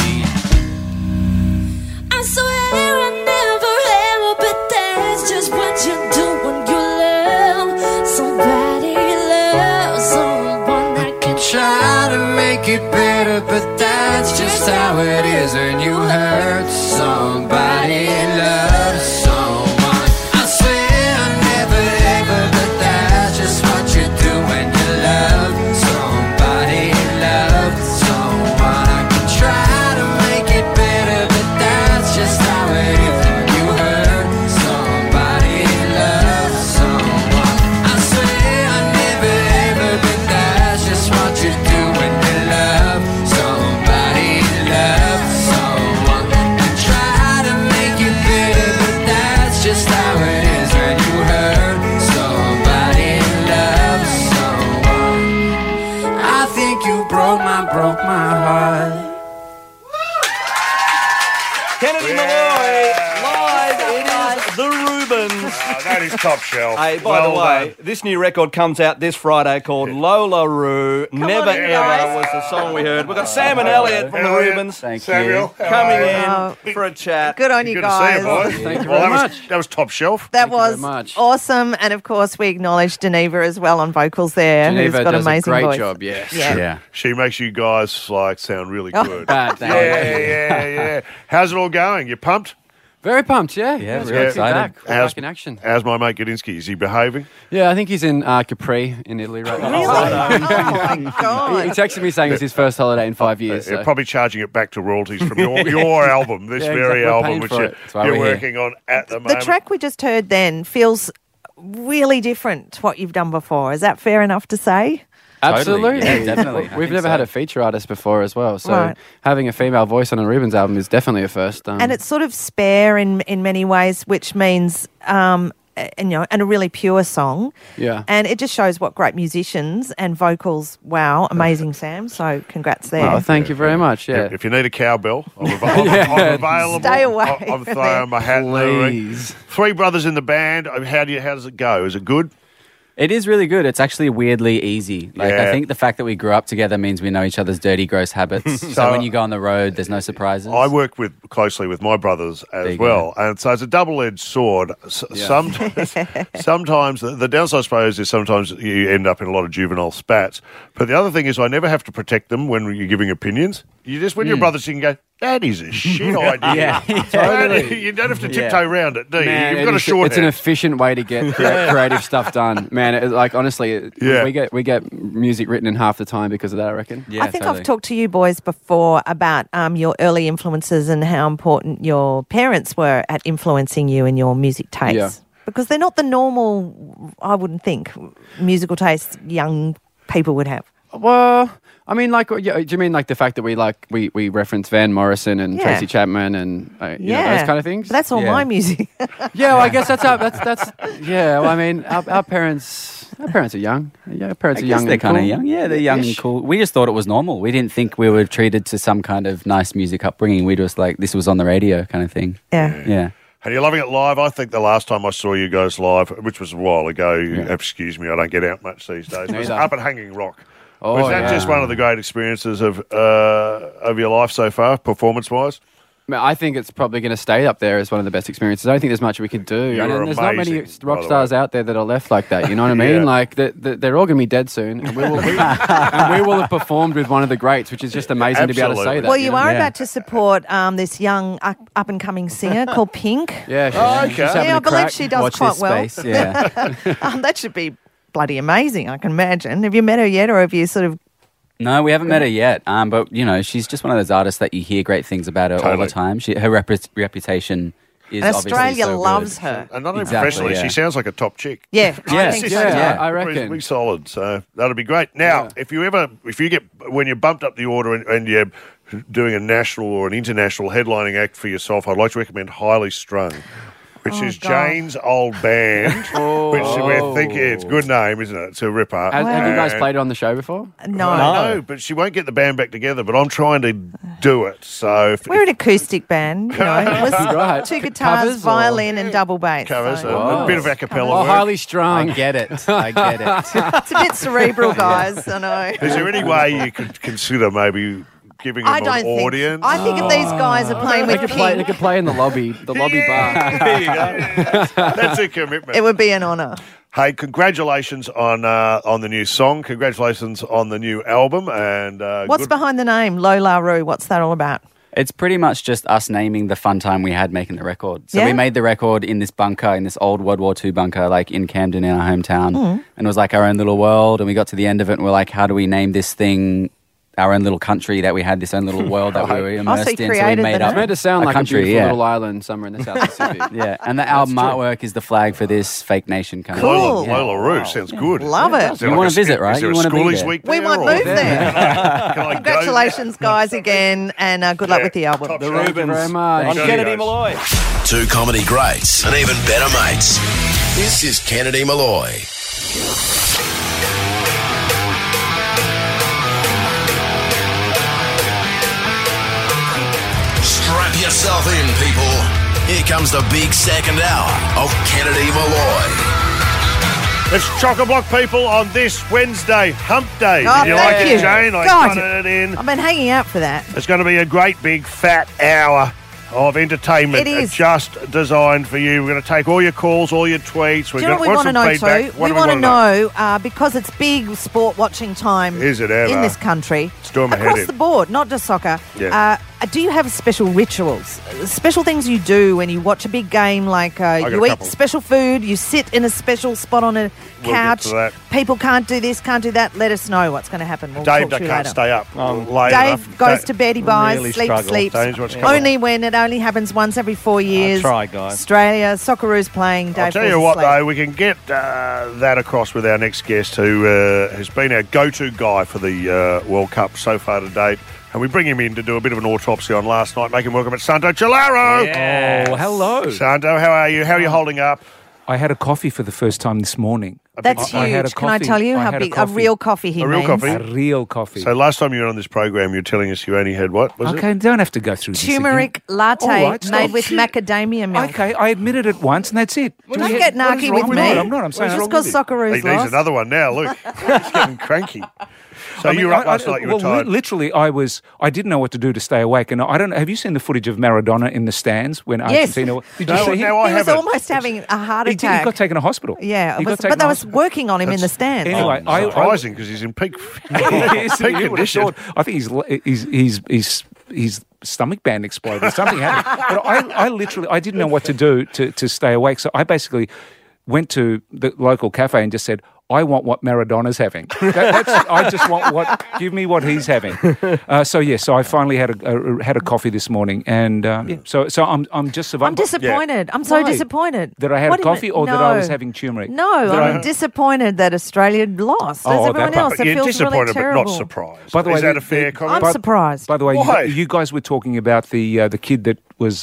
I swear I never ever, but that's just what you do when you love somebody, love someone. I can Try to make it better, but that's just how it is when you hurt somebody, love someone. I swear I never ever, but that's just what you do when you love somebody, love someone. I can try to make it better, but that's just how it is when you hurt somebody, love someone. I swear I never ever, but that's just what you do when you love somebody, love someone. I try to make it better, but that's just how it is when you hurt somebody, love someone. I think you broke my heart. Kennedy Malloy, live, it is the Rubens. That is top shelf. Hey, by Well the way, done. this new record comes out this Friday called Lola Roo. Never on, you Ever guys. was the song we heard. We've got Sam and Elliot from the Elliot. Rubens Samuel, how coming are you? in for a chat. Good on you Good guys. to see you, boys. Thank you Well, very that much. that was top shelf. That Thank you very was much. awesome, and of course we acknowledge Geneva as well on vocals there. who's Geneva got does amazing a great voice. job, yes. Yeah. She makes you guys like sound really Oh. good. Bad, thank Yeah. How's it all going? You pumped? Very pumped, yeah. Yeah, It's really good to be excited. back. We're back in action. How's my mate Gadinsky? Is he behaving? Yeah, I think he's in Capri in Italy right now. Really? Oh my god! He texted me saying it's his first holiday in 5 years. They're So. probably charging it back to royalties from your album, this Yeah, very exactly. We're album paying which for it. That's why you're we're here. working on at the The moment. track we just heard then feels really different to what you've done before. Is that fair enough to say? Absolutely. Totally. Yeah, definitely. I We've think never so. had a feature artist before as well. So Right. having a female voice on a Rubens album is definitely a first. And it's sort of spare in many ways, which means and a really pure song. Yeah. And it just shows what great musicians and vocals. Wow, amazing, Sam. So congrats there. Oh, thank you very much. Yeah. If you need a cowbell, I'm available. Stay away I'm from throwing my hat in the ring. Please. Three brothers in the band. How does it go? Is it good? It is really good. It's actually weirdly easy. Like Yeah. I think the fact that we grew up together means we know each other's dirty, gross habits. So when you go on the road, there's no surprises. I work closely with my brothers as well, and so it's a double-edged sword. Sometimes the downside, I suppose, is sometimes you end up in a lot of juvenile spats. But the other thing is, I never have to protect them when you're giving opinions. You just, when you're brothers, you can go, that is a shit idea. Totally. You don't have to tiptoe around it, do you? Man, You've got a short it's an efficient way to get creative stuff done. Man, honestly, we get music written in half the time because of that, I reckon. Yeah, I think I've talked to you boys before about your early influences and how important your parents were at influencing you in your music tastes. Yeah. Because they're not the normal, I wouldn't think, musical tastes young people would have. Well, I mean, do you mean like the fact that we reference Van Morrison and Tracy Chapman and you know, those kind of things? But that's all my music. Yeah, well, I guess that's yeah. Well, I mean, our parents are young. Yeah, our parents are young. They're and kind of cool. young. Yeah, they're young and cool. We just thought it was normal. We didn't think we were treated to some kind of nice music upbringing. We just like, this was on the radio kind of thing. Yeah. And you're loving it live. I think the last time I saw you guys live, which was a while ago, excuse me, I don't get out much these days, it was up at Hanging Rock. Oh, was that just one of the great experiences of your life so far, performance-wise? I think it's probably going to stay up there as one of the best experiences. I don't think there's much we could do. You're There's not many amazing, rock by the stars out there that are left like that. You know what I mean? Yeah. Like they're all going to be dead soon, and we will have performed with one of the greats, which is just amazing to be able to say that. Well, you are about to support this young up-and-coming singer called Pink. Yeah, she's having I a believe crack. she does Watch quite this well. space, yeah. That should be bloody amazing, I can imagine. Have you met her yet, or have you sort of... No, we haven't met her yet. But she's just one of those artists that you hear great things about her all the time. Her reputation is And obviously Australia so loves good. her. And not only Exactly, professionally, she sounds like a top chick. Yeah, I think so. Yeah, I reckon. Reasonably solid, so that'll be great. Now, if you get when you're bumped up the order and you're doing a national or an international headlining act for yourself, I'd like to recommend Highly Strung, which is Jane's old band, which we're thinking it's a good name, isn't it? It's a ripper. Have you guys played it on the show before? No. But she won't get the band back together, but I'm trying to do it. So We're an acoustic band. It was Right. two guitars, Covers or- violin, and double bass. covers so- a bit of a cappella work. Highly strung. I get it. It's a bit cerebral, guys. I know. Is there any way you could consider maybe giving them I don't an think. audience? I think if these guys are playing with They Pink, could play in the lobby bar. There you go. That's a commitment. it would be an honour. Hey, congratulations on the new song. Congratulations on the new album. And What's behind the name, Lola Roo? What's that all about? It's pretty much just us naming the fun time we had making the record. So Yeah? we made the record in this bunker, in this old World War II bunker, like in Camden in our hometown. And it was like our own little world. And we got to the end of it and we're like, how do we name this thing our own little country that we had, this own little world that we were immersed in? So we made up It's meant to sound a like country, a beautiful yeah. little island somewhere in the South Pacific. Yeah, and the album artwork is the flag for this fake nation country. Cool. Lola Roo sounds good. Love it. Is there You like wanna a- visit, right? Is there You a wanna be schoolies there. week We there, might or- move there. Can I go Congratulations, guys, again, and good luck with the album. The Thank you very much. On Kennedy Malloy. Two comedy greats and even better mates. This is Kennedy Malloy. Strap yourself in, people. Here comes the big second hour of Kennedy Malloy. It's Chock-a-Block, people, on this Wednesday, Hump Day. Oh, Did you thank like you. it, Jane? I God. punted it in. I've been hanging out for that. It's going to be a great big fat hour of entertainment It is. just designed for you. We're going to take all your calls, all your tweets. Do you know what we want to know too? What We do want to know because it's big sport watching time Is it ever? in this country. Storm ahead Across in. the board, not just soccer. Yeah. Do you have special rituals? Special things you do when you watch a big game, like got you a eat couple. special food, you sit in a special spot on a We'll couch. get to that. People can't do this, can't do that. Let us know what's going to happen. We'll Dave, talk they to you can't later. stay up late Dave enough. goes to bed, he buys, really sleeps, struggle. sleeps. Dave's what's coming. Only when it only happens once every 4 years. try, guys. Australia, Socceroos playing. Dave I'll tell falls you what, asleep. though, we can get that across with our next guest, who has been our go-to guy for the World Cup so far to date. And we bring him in to do a bit of an autopsy on last night. Make him welcome at Santo Chilaro. Oh, hello. Santo, how are you? How are you holding up? I had a coffee for the first time this morning. That's huge. Can I tell you how big a real coffee he means? A real coffee. So last time you were on this program, you're telling us you only had what? Was okay, don't have to go through this turmeric latte made with macadamia milk. Okay, I admitted it once, and that's it. Don't get narky with me. I'm not. I'm saying just because Socceroos He needs another one now. Look, he's getting cranky. So you were up last night. You were tired. Literally, I didn't know what to do to stay awake, and I don't know. Have you seen the footage of Maradona in the stands when Argentina? Did you see him? He was almost having a heart attack. He got taken to hospital. Yeah, but they was working on him in the stands. Anyway, surprising because he's in peak condition. I think his stomach band exploded. Something happened. But I didn't know what to do to stay awake. So I basically went to the local cafe and just said, I want what Maradona's having. I just want give me what he's having. So I finally had a coffee this morning, and so I'm just surviving. I'm disappointed. I'm so disappointed that I had a coffee or that I was having turmeric. No, I'm disappointed that Australia lost. As everyone else, it feels really terrible. But not surprised. By the way, is that a fair comment? I'm surprised. By the way, you guys were talking about the kid that was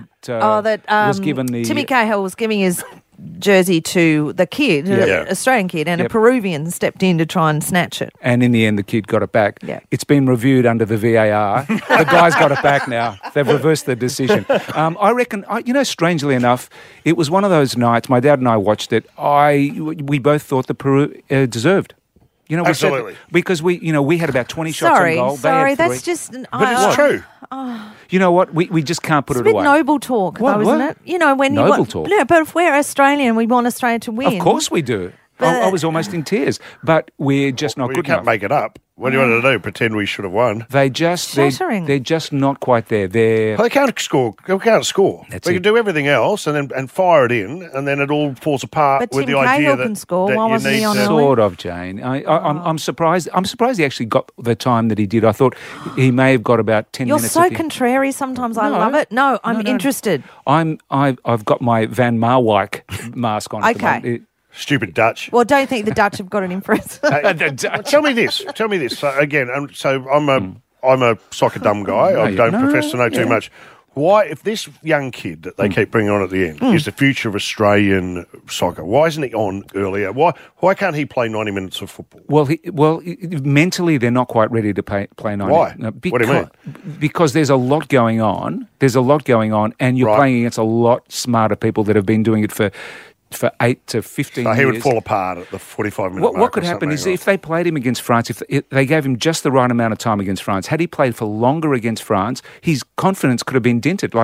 was given the Timmy Cahill was giving his jersey to the kid, an Australian kid, and a Peruvian stepped in to try and snatch it. And in the end, the kid got it back. Yeah. It's been reviewed under the VAR. The guy's got it back now. They've reversed the decision. I reckon, strangely enough, it was one of those nights, my dad and I watched it, we both thought the Peru deserved. Absolutely. Because we had about 20 shots on goal. Sorry, that's just... But it's true. You know what? We just can't put it away. It's a bit noble talk, though, isn't it? When noble talk? No, but if we're Australian, we want Australia to win. Of course we do. I was almost in tears. But we're just not good enough. You can't make it up. What do you want to do? Pretend we should have won? They're just not quite there. They can't score. They can't score. They can do everything else and fire it in, and then it all falls apart but with Tim the idea Cahill that can score. That Why wasn't he on early? Sort of, Jane. I'm surprised. I'm surprised he actually got the time that he did. I thought he may have got about 10 minutes. You're so contrary. Sometimes I love it. No, I'm interested. I've got my Van Marwijk mask on. Okay. Stupid Dutch. Well, don't think the Dutch have got it in for us. Tell me this. So again, I'm a soccer dumb guy. I don't profess to know too much. Why, if this young kid that they keep bringing on at the end is the future of Australian soccer, why isn't he on earlier? Why can't he play 90 minutes of football? Well, mentally they're not quite ready to play 90. Why? No, what do you mean? Because there's a lot going on. And you're playing against a lot smarter people that have been doing it for 8 to 15 years. He would fall apart at the 45-minute mark. What could happen is if they played him against France, if they gave him just the right amount of time against France, had he played for longer against France, his confidence could have been dented.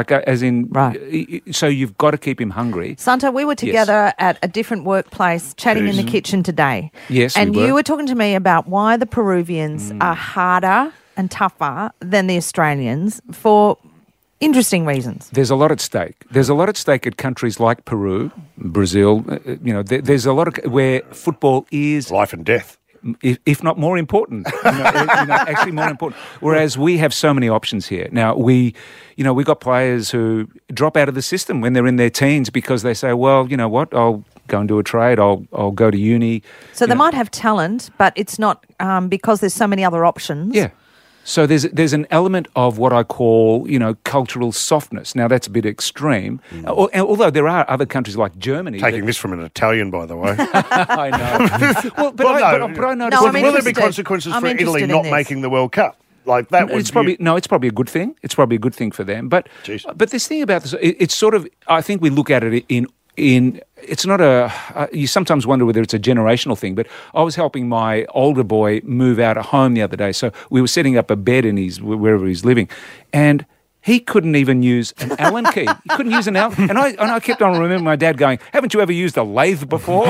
So you've got to keep him hungry. Santo, we were together at a different workplace chatting in the kitchen today. Yes, and you were talking to me about why the Peruvians are harder and tougher than the Australians for interesting reasons. There's a lot at stake. There's a lot at stake at countries like Peru, Brazil. There's a lot of where football is life and death, if not more important. Actually more important. Whereas we have so many options here. Now we got players who drop out of the system when they're in their teens because they say, well, you know what, I'll go and do a trade. I'll go to uni. So they might have talent, but it's not because there's so many other options. Yeah. So there's an element of what I call, cultural softness. Now, that's a bit extreme, although there are other countries like Germany. Taking this from an Italian, by the way. I know. But I noticed... will there be consequences for Italy not making the World Cup? Like that it's probably a good thing. It's probably a good thing for them. But this thing about this, it's sort of, I think we look at it in it's not you sometimes wonder whether it's a generational thing, but I was helping my older boy move out of home the other day. So we were setting up a bed in wherever he's living, and he couldn't even use an Allen key. He couldn't use an Allen. And I kept on remembering my dad going, haven't you ever used a lathe before?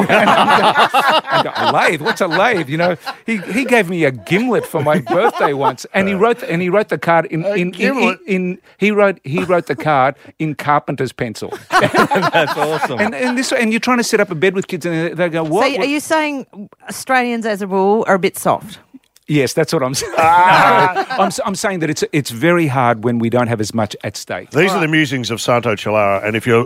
I go, a lathe? What's a lathe? He gave me a gimlet for my birthday once, and he wrote the card he wrote the card in carpenter's pencil. That's awesome. And you're trying to set up a bed with kids, and they go, what? So are you saying Australians, as a rule, are a bit soft? Yes, that's what I'm saying. I'm saying that it's very hard when we don't have as much at stake. These are the musings of Santo Cilara, and if you're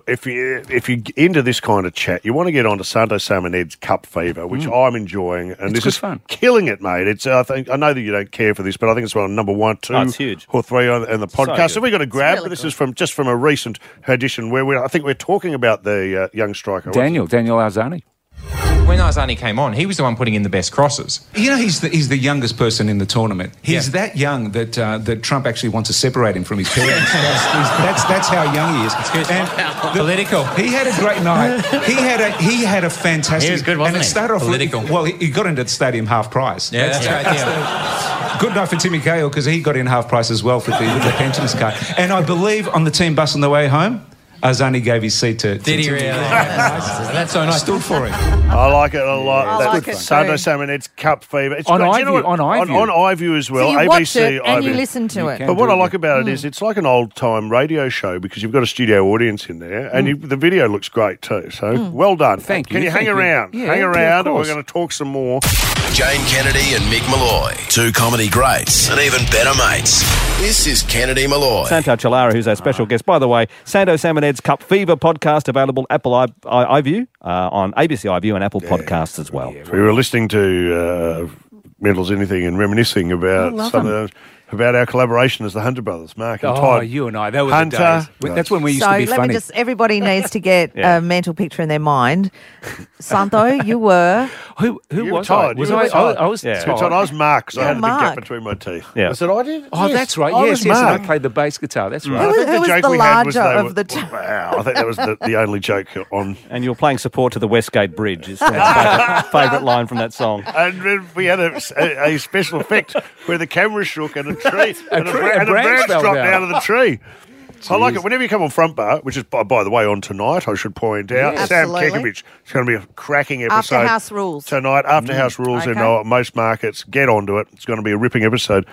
into this kind of chat, you want to get on to Santo Sam and Ed's Cup Fever, which I'm enjoying, and this is fun. Killing it, mate. It's I know that you don't care for this, but I think it's on number 1, 2, it's huge. or 3 on the podcast. So we got to grab. really This good. is from a recent edition where I think we're talking about the young striker Daniel Arzani. When Arzani came on, he was the one putting in the best crosses. You know, he's the youngest person in the tournament. He's that young that Trump actually wants to separate him from his parents. That's how young he is. And Political. He had a great night. He had a fantastic. He was good, wasn't and it he? started off Political. Well, he got into the stadium half price. Yeah, that's right. Yeah. Good night for Timmy Cahill because he got in half price as well with the pensions card. And I believe on the team bus on the way home, Arzani gave his seat to Did he Timmy. really? That's so nice. Stood for him. I like it a lot. I That's like it Santo too. Sam and Ed's Cup Fever. It's On great. Do you iView, know what? on iView. On iView as well. So you ABC watch it and iView. you listen to it. can. But what I do, like about it is it's like an old-time radio show because you've got a studio audience in there and the video looks great too. So well done. Thank you, Can you hang thank you. around? Yeah, Hang yeah, of around and we're course. going to talk some more. Jane Kennedy and Mick Malloy, 2 comedy greats and even better mates. This is Kennedy Malloy. Santo Cilara, who's our special guest. By the way, Santo Sam and Ed's Cup Fever podcast available Apple iView, on ABC iView and Apple Podcasts as well. We were listening to Metals Anything and reminiscing about some of those, about our collaboration as the Hunter Brothers, Mark and Todd. You and I, that was Hunter. the days. That's when we used So to be let funny. me everybody needs to get Yeah. a mental picture in their mind. Santo, you were. Who You were was Todd. I? Was You were I? Todd. I was Yeah. So Todd. I was Mark because I had a big Mark. gap between my teeth. Yeah. I said, I did? Oh, Yes. that's right. I Yes, was yes. And Mark. I played the bass guitar. That's right. Who was- I think the we had was larger they of the two? Wow, I think that was the only joke on. And you're playing support to the Westgate Bridge. Is my favourite line from that song. And then we had a special effect where the camera shook and a tree and a branch branch fell dropped down. out of the tree. I like it. Whenever you come on Front Bar, which is, by the way, on tonight, I should point out, Yes. Sam Absolutely. Kekovich. It's going to be a cracking episode. After House Rules. Tonight, After House Rules in Okay. most markets. Get onto it. It's going to be a ripping episode.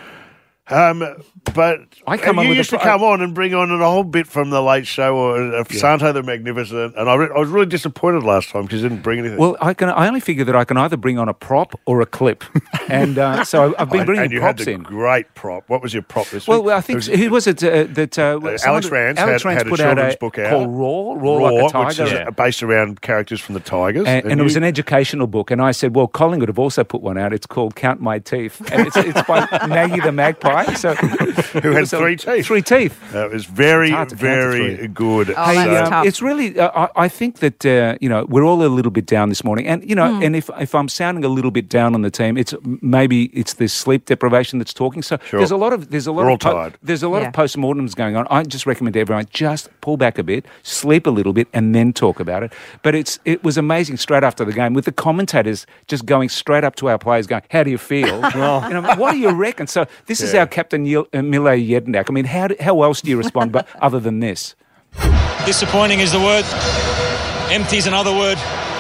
But I come on you with used a to pro- come on and bring on a whole bit from the Late Show or Santo the Magnificent, and I was really disappointed last time because you didn't bring anything. Well, I only figure that I can either bring on a prop or a clip, and so I've been bringing and you props had the in. great prop. What was your prop this week? Well, I think who was it that Alex Rance Alex had Rance a put out children's book out called Raw like a which tiger, is based around characters from the Tigers, and it was an educational book. And I said, well, Collingwood have also put one out. It's called Count My Teeth, and it's by Maggie the Magpie. So who had 3 teeth. 3 teeth. It was very, It's hard to count to very 3. good. Oh, that's tough. It's really. I think that we're all a little bit down this morning, and and if I'm sounding a little bit down on the team, it's maybe it's the sleep deprivation that's talking. So Sure. there's a lot of We're all tired. there's a lot Yeah. of postmortems going on. I just recommend to everyone just pull back a bit, sleep a little bit, and then talk about it. But it was amazing straight after the game with the commentators just going straight up to our players, going, "How do you feel? What do you reckon?" So this is our captain Mile Jedinak. I mean, how else do you respond but other than this? Disappointing is the word. Empty's another word.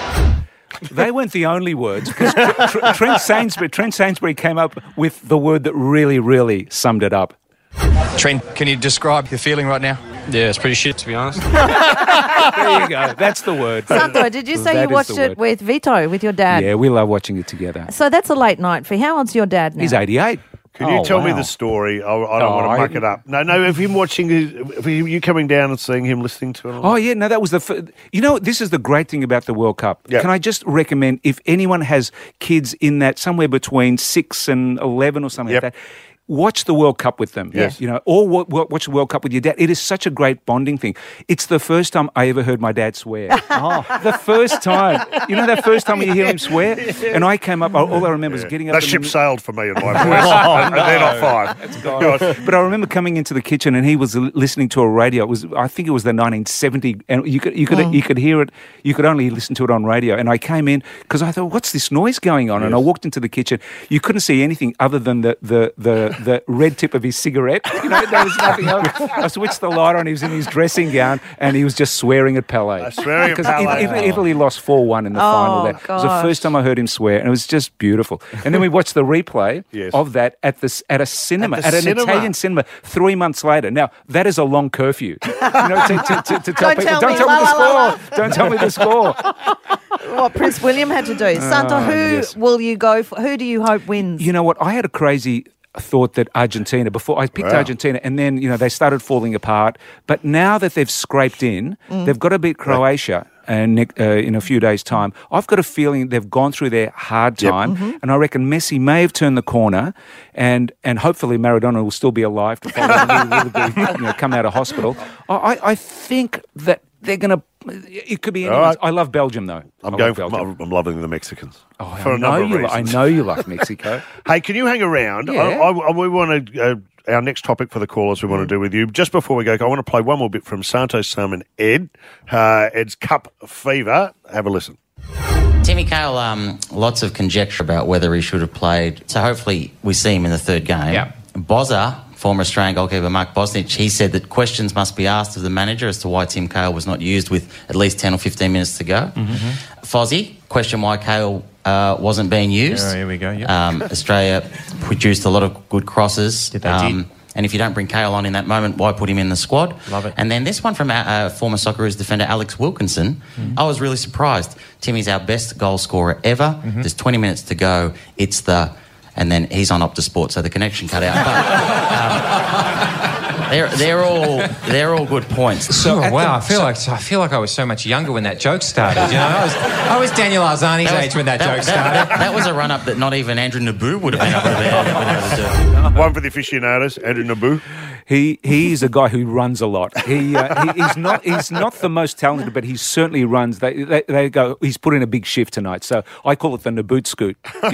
They weren't the only words because Trent Sainsbury came up with the word that really, really summed it up. Trent, can you describe your feeling right now? Yeah, it's pretty shit, to be honest. There you go. That's the word. Santo, did you say That you is watched the it word. with Vito, with your dad? Yeah, we love watching it together. So that's a late night for you. How old's your dad now? He's 88. Can you tell me the story? I don't want to muck it up. No, of him watching, of you coming down and seeing him, listening to it. Oh, yeah, no, that was this is the great thing about the World Cup. Yeah. Can I just recommend, if anyone has kids in that, somewhere between 6 and 11 or something like that, watch the World Cup with them. Yes. Or watch the World Cup with your dad. It is such a great bonding thing. It's the first time I ever heard my dad swear. The first time. You know that first time when you hear him swear? And I came up, all I remember is getting up. That ship sailed for me and my voice, and they're not fine. But I remember coming into the kitchen and he was listening to a radio. I think it was the 1970, and you could hear it. You could only listen to it on radio. And I came in because I thought, what's this noise going on? And I walked into the kitchen. You couldn't see anything other than the the red tip of his cigarette. There was nothing else. I switched the light on. He was in his dressing gown and he was just swearing at Pelé. Swearing at Pelé. Italy lost 4-1 in the final there. It was the first time I heard him swear, and it was just beautiful. And then we watched the replay of that at a cinema, at an Italian cinema 3 months later. Now, that is a long curfew. To tell people, don't tell me the score. Don't tell me the score. What Prince William had to do. Santa, who will you go for? Who do you hope wins? You know what? I had a crazy thought that Argentina, before I picked Argentina, and then, they started falling apart. But now that they've scraped in, they've got to beat Croatia. And in a few days' time, I've got a feeling they've gone through their hard time, and I reckon Messi may have turned the corner, and hopefully Maradona will still be alive to follow him, come out of hospital. I think that they're going to. It could be anyone. Right. I love Belgium, though. I'm loving the Mexicans. Oh, I know you like Mexico. Hey, can you hang around? Yeah. We want to. Our next topic for the callers we want to do with you. Just before we go, I want to play one more bit from Santo, Sam and Ed. Ed's Cup Fever. Have a listen. Timmy Cahill, lots of conjecture about whether he should have played. So hopefully we see him in the third game. Yeah. Bozza, former Australian goalkeeper Mark Bosnich, he said that questions must be asked of the manager as to why Tim Cahill was not used with at least 10 or 15 minutes to go. Fozzie, question why Cahill wasn't being used. Here we go, yeah. Australia produced a lot of good crosses. Did they did. And if you don't bring Cahill on in that moment, why put him in the squad? Love it. And then this one from former Socceroos defender Alex Wilkinson. I was really surprised. Timmy's our best goal scorer ever. There's 20 minutes to go. And then he's on Optus Sport, so the connection cut out. But they're all good points. So wow, I feel like I was so much younger when that joke started. I was Daniel Arzani's age when that joke started. That was a run up that not even Andrew Naboo would have been able to do. One for the aficionados, Andrew Naboo. He's a guy who runs a lot. He's not the most talented, but he certainly runs. They go. He's put in a big shift tonight, so I call it the Naboot scoot.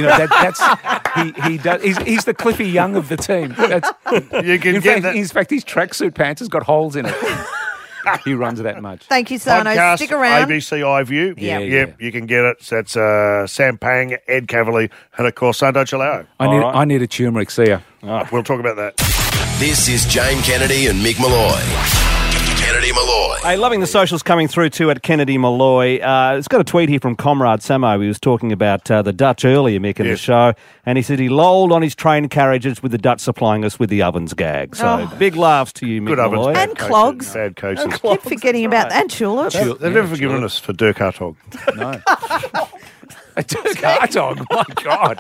He does. He's the Cliffy Young of the team. In fact, his tracksuit pants has got holes in it. He runs that much. Thank you, Sano. Podcast, Stick around. ABC iView. Yep, you can get it. So that's Sam Pang, Ed Cavalier, and of course Santo Chilao. I need a turmeric. See ya. We'll talk about that. This is Jane Kennedy and Mick Malloy. Kennedy Malloy. Hey, loving the socials coming through too at Kennedy Malloy. It's got a tweet here from Comrade Samo. He was talking about the Dutch earlier, Mick, in the show, and he said he lolled on his train carriages with the Dutch supplying us with the ovens gag. So big laughs to you, Mick Good Malloy. ovens, And clogs. Bad coaches. Keep forgetting about that. And tulips. They've never forgiven us for Dirk Hartog. No. Dirk Hartog, my God.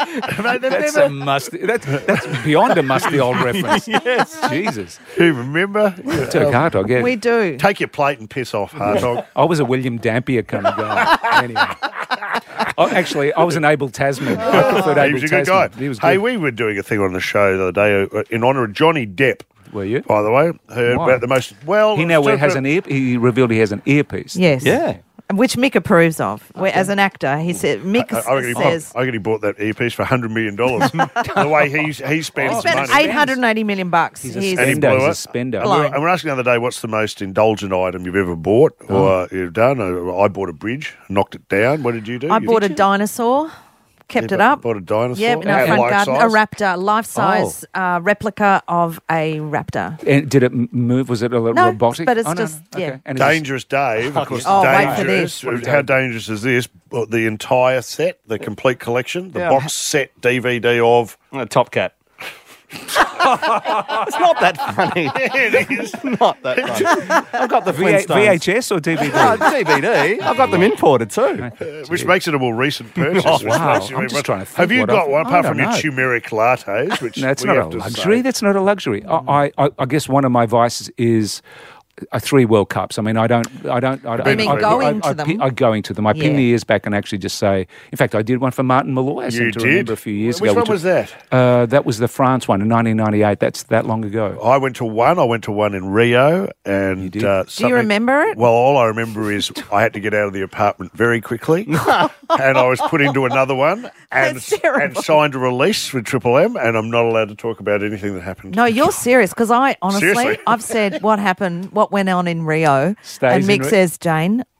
That's beyond a musty old reference. Yes. Jesus. You remember? Dirk Hartog, yeah. We do. Take your plate and piss off, Hartog. I was a William Dampier kind of guy. Anyway. Actually, I was an Abel Tasman. I preferred Abel He was a good guy. He was Hey, good. we were doing a thing on the show the other day in honour of Johnny Depp. Were you? By the way, heard Why? about the most well. He now has an ear. He revealed he has an earpiece. Yes. Yeah. Which Mick approves of. As an actor, he said, Mick says... I reckon he bought that earpiece for $100 million. The way he spends He spent money. $880 million. He's a spender. And we're asking the other day, what's the most indulgent item you've ever bought or you've done? I bought a bridge, knocked it down. What did you do? I bought a dinosaur. Kept it up. Bought a dinosaur? Yeah, in our front garden. Size? A raptor, life-size replica of a raptor. And did it move? Was it a robotic? But it's just, yeah. Okay. Dangerous Dave, of course. Wait for this. How dangerous is this? The entire set, the complete collection, the box set DVD of... Top Cat. It's not that funny. It is. Not that funny. I've got the Flintstones. VHS or DVD? DVD. I've got them imported too. Which makes it a more recent purchase. Wow. I'm just trying to think. Have you got one, apart from your turmeric lattes? Which no, that's not a luxury. That's not a luxury. I guess one of my vices is... 3 World Cups. I mean, I don't. You mean going to them? I going to them. I pin the ears back and actually just say. In fact, I did one for Martin Malloy. I seem to remember a few years ago. Which one was that? That was the France one in 1998. That's that long ago. I went to one. I went to one in Rio, and you did? Do you remember it? Well, all I remember is I had to get out of the apartment very quickly, and I was put into another one and signed a release with Triple M, and I'm not allowed to talk about anything that happened. No, you're serious because I honestly, Seriously? I've said what happened, what went on in Rio, Stays and Mick in says, Jane,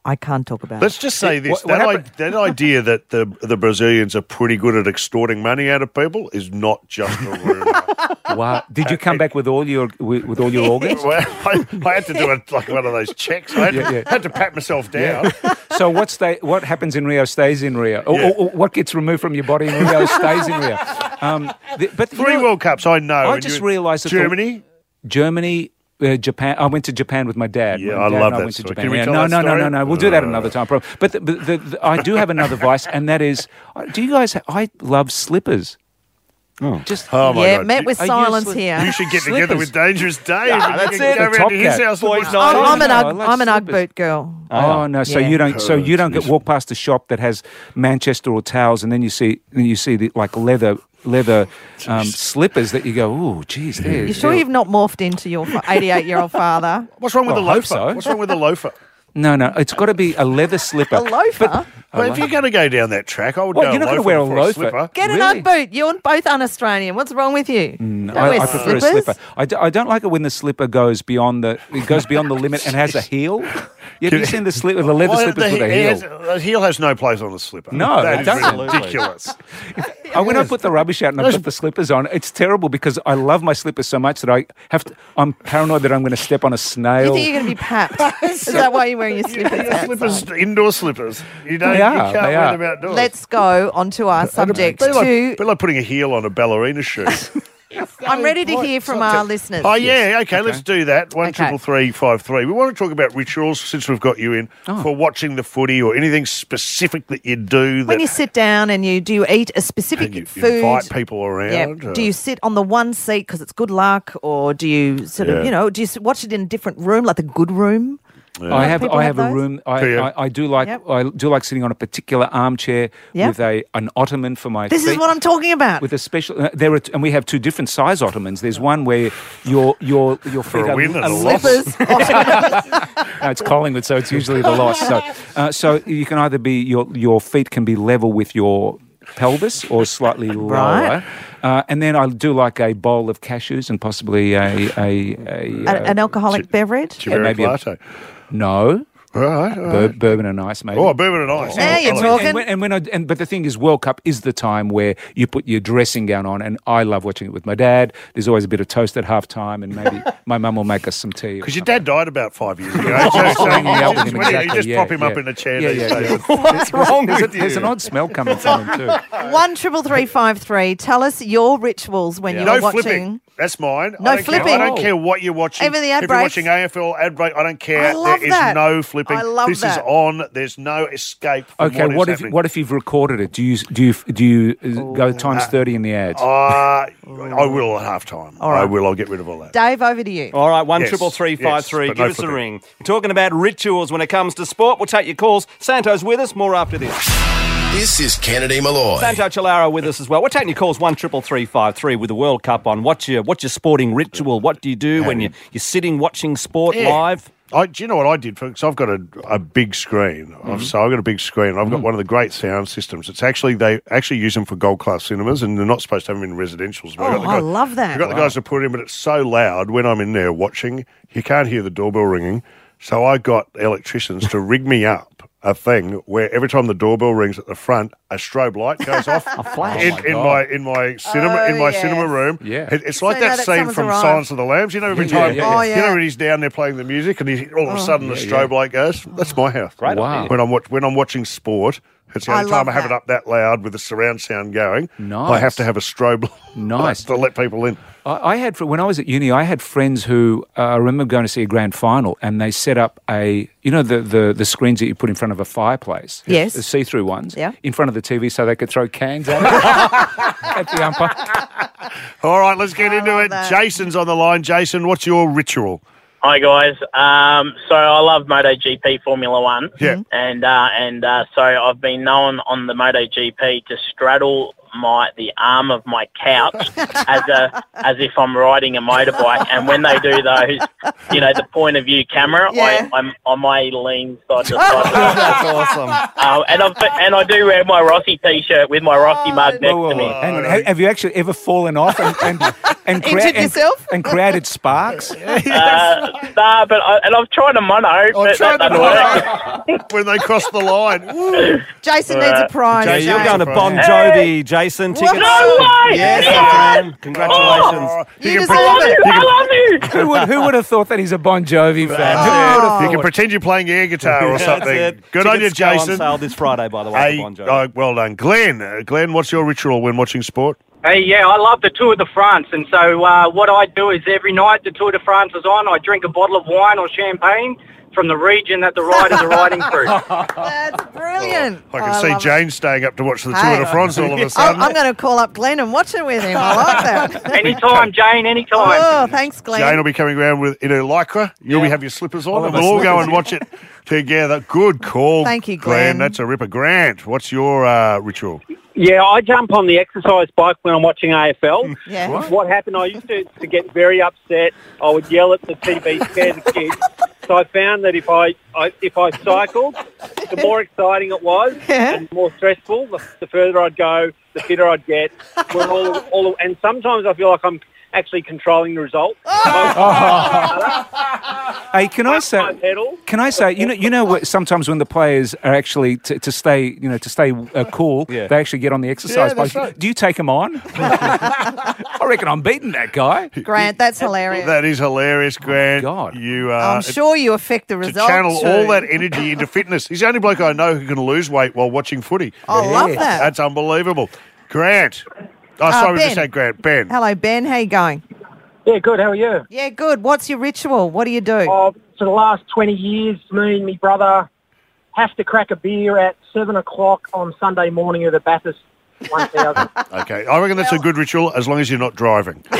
I can't talk about. Let's just say this: that idea that the Brazilians are pretty good at extorting money out of people is not just a rumor. Wow! Did you come back with all your organs? Well, I had to do like one of those checks. I had to pat myself down. So what happens in Rio stays in Rio. Or what gets removed from your body in Rio stays in Rio. But 3 World Cups, I know. I just realised that Germany. Japan. I went to Japan with my dad. Yeah, I love that. I went to story. Japan. Can we tell that story? No. We'll do that another time. But I do have another vice, and that is, do you guys? I love slippers. Oh, oh my God. Met with silence here. You should get together with Dangerous Dave. That's it. Go around to his house. I'm an Ugg boot girl. Oh no! So you don't. So you don't get walk past a shop that has Manchester or towels, and then you see the like leather slippers that you go, oh, geez. You sure you've not morphed into your 88-year-old father? What's wrong with the loafer? So. What's wrong with the loafer? No, it's got to be a leather slipper. A loafer? Well, if you're going to go down that track, I would Well, go you're not going to wear a loafer. slipper. Get an Ugg boot. You're both un-Australian. What's wrong with you? I prefer a slipper. I don't like it when the slipper goes beyond the limit and has a heel. Have you seen the leather slippers with a heel? The heel has no place on the slipper. No, that it is doesn't. ridiculous. When I put the rubbish out and I put the slippers on, it's terrible because I love my slippers so much that I'm paranoid that I'm going to step on a snail. You think you're going to be papped? Is that why you're wearing your slippers? Slippers, indoor slippers. You can't wear them outdoors. Let's go on to our subject. Be like putting a heel on a ballerina shoe. I'm ready to hear from our listeners. Oh, yeah, okay, let's do that. 1-333-533. We want to talk about rituals since we've got you in for watching the footy or anything specific that you do. When you sit down and do you eat a specific food? Invite people around. Yeah. Do you sit on the one seat because it's good luck, or do you do you watch it in a different room, like the good room? Yeah. I have a room. I do like sitting on a particular armchair with an ottoman for my feet. This is what I'm talking about. With a special and we have 2 different size ottomans. There's one where your feet for a win and a loss. No, it's Collingwood, so it's usually the loss. So you can either be your feet can be level with your pelvis or slightly lower. And then I do like a bowl of cashews and possibly an alcoholic beverage. Maybe a latte. No. Right. Bourbon and ice, maybe. Oh, bourbon and ice. Now you're talking. But the thing is, World Cup is the time where you put your dressing gown on, and I love watching it with my dad. There's always a bit of toast at half time, and maybe my mum will make us some tea. Because your dad died about 5 years ago. You just prop him up in a chair. Yeah. What's wrong with you? There's an odd smell coming from him too. 1-333-533. Tell us your rituals when you're watching. Flipping. That's mine. No flipping. I don't care what you're watching. Even the ad if breaks. you're watching AFL ad break, I don't care. I love there that. is no flipping. I love this that. is on. There's no escape. From Okay, what if you've recorded it? Do you go times 30 in the ads? I will at half time. All right. I will. I'll get rid of all that. Dave, over to you. All right, 1-333-533. Give us a ring. We're talking about rituals when it comes to sport. We'll take your calls. Santo's with us. More after this. This is Kennedy Malloy. Santo Chilaro with us as well. We're taking your calls 1-333-533 with the World Cup on. What's your sporting ritual? What do you do when you're sitting watching sport live? Do you know what I did? Because I've got a big screen. So I've got a big screen. I've got one of the great sound systems. It's they actually use them for gold class cinemas, and they're not supposed to have them in residentials. I love that. I've got the guys to put in, but it's so loud when I'm in there watching, you can't hear the doorbell ringing. So I got electricians to rig me up a thing where every time the doorbell rings at the front, a strobe light goes off in my cinema room. Yeah, it's like that scene from Silence of the Lambs. You know, every time you know when he's down there playing the music, and all of a sudden the strobe light goes. That's my house. Right. Wow. When I'm watching sport. It's the only time I have it up that loud with the surround sound going. Nice. I have to have a strobe light to let people in. I had when I was at uni, I had friends who I remember going to see a grand final, and they set up the screens that you put in front of a fireplace. Yes, the see-through ones. Yeah. In front of the TV, so they could throw cans at the umpire. All right, let's get into it. Jason's on the line. Jason, what's your ritual? Hi guys. So I love MotoGP Formula One. Yeah. And so I've been known on the MotoGP to straddle the arm of my couch as if I'm riding a motorbike. And when they do those, the point of view camera, I may lean side to side. That's awesome. And I do wear my Rossi t-shirt with my Rossi mug next to me. Hang on, have you actually ever fallen off and created sparks? Nah, but I've tried a mono, but that doesn't work. When they cross the line. Jason needs a prize. You're going to Bon Jovi, Jason. Tickets. No way! Yes, my friend. Congratulations. You deserve it. I love you! Who would have thought that he's a Bon Jovi fan? You can pretend you're playing air guitar or something. That's it. Good on you, Tickets go Jason. on sale this Friday, by the way, for Bon Jovi. Well done. Glenn, what's your ritual when watching sport? Hey, yeah, I love the Tour de France, and so what I do is every night the Tour de France is on, I drink a bottle of wine or champagne from the region that the riders are riding through. That's brilliant. I can see Jane staying up to watch the Tour de France all of a sudden. I'm going to call up Glenn and watch it with him. I like that. Anytime, Jane, anytime. Oh, thanks, Glenn. Jane will be coming around in her lycra. You'll have your slippers on, and we'll all go and watch it together. Good call. Thank you, Glenn. That's a ripper. Grant, what's your ritual? Yeah, I jump on the exercise bike when I'm watching AFL. Yeah. What happened, I used to get very upset. I would yell at the TV, scare the kids. So I found that if I cycled, the more exciting it was and more stressful, the further I'd go, the fitter I'd get. And sometimes I feel like I'm actually controlling the result. Hey, can I say? You know what? Sometimes when the players are actually to stay cool, they actually get on the exercise bike. Right. Do you take them on? I reckon I'm beating that guy. Grant, that's hilarious. That is hilarious, Grant. God, I'm sure you affect the result. To channel all that energy into fitness. He's the only bloke I know who can lose weight while watching footy. I love that. That's unbelievable. Grant. Oh, sorry, we Ben. just had Grant. Ben. Hello, Ben. How you going? Yeah, good. How are you? Yeah, good. What's your ritual? What do you do? For the last 20 years, me and my brother have to crack a beer at 7 o'clock on Sunday morning at the Bathurst 1000. Okay, I reckon that's a good ritual as long as you're not driving. No,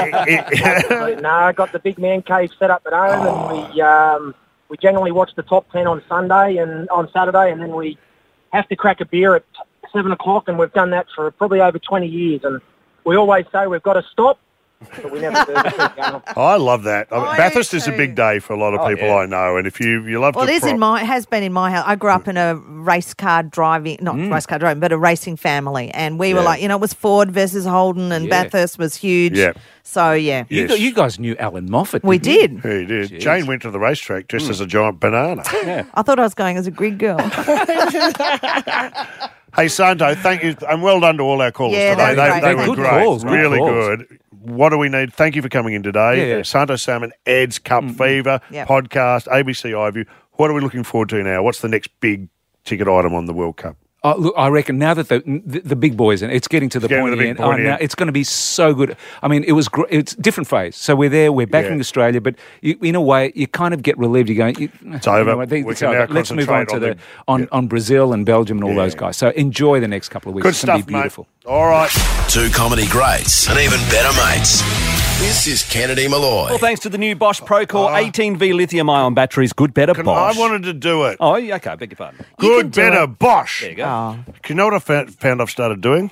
I got the big man cave set up at home, and we generally watch the top 10 on Saturday, and then we have to crack a beer at 7 o'clock, and we've done that for probably over 20 years. And we always say we've got to stop, but we never do. I love that. Bathurst is a big day for a lot of people I know, and if you love well, to... it has been in my house. I grew up in a race car driving, but a racing family, and we were like, it was Ford versus Holden, and Bathurst was huge. Yeah. So, yeah. You guys knew Alan Moffat, we did. Yeah, you did. Jeez. Jane went to the racetrack dressed as a giant banana. Yeah. I thought I was going as a grid girl. Hey, Santo, thank you, and well done to all our callers today. They were great. Calls, really calls. good. What do we need? Thank you for coming in today. Santo Salmon, Ed's Cup Fever, podcast, ABC iView. What are we looking forward to now? What's the next big ticket item on the World Cup? Look, I reckon now that the big boys, and it's getting to the point again, now it's going to be so good. I mean, it's a different phase. So we're there, we're backing Australia, but in a way, you kind of get relieved. You're going, it's over. Let's move on to on Brazil and Belgium and all those guys. So enjoy the next couple of weeks. Good it's stuff, going to be beautiful. Mate. All right. Two comedy greats and even better mates. This is Kennedy Malloy. Well, thanks to the new Bosch Procore 18V lithium-ion batteries. Good, better, Bosch. I wanted to do it. Oh, okay. I beg your pardon. Good, better, Bosch. There you go. Oh. Do you know what I found I've started doing?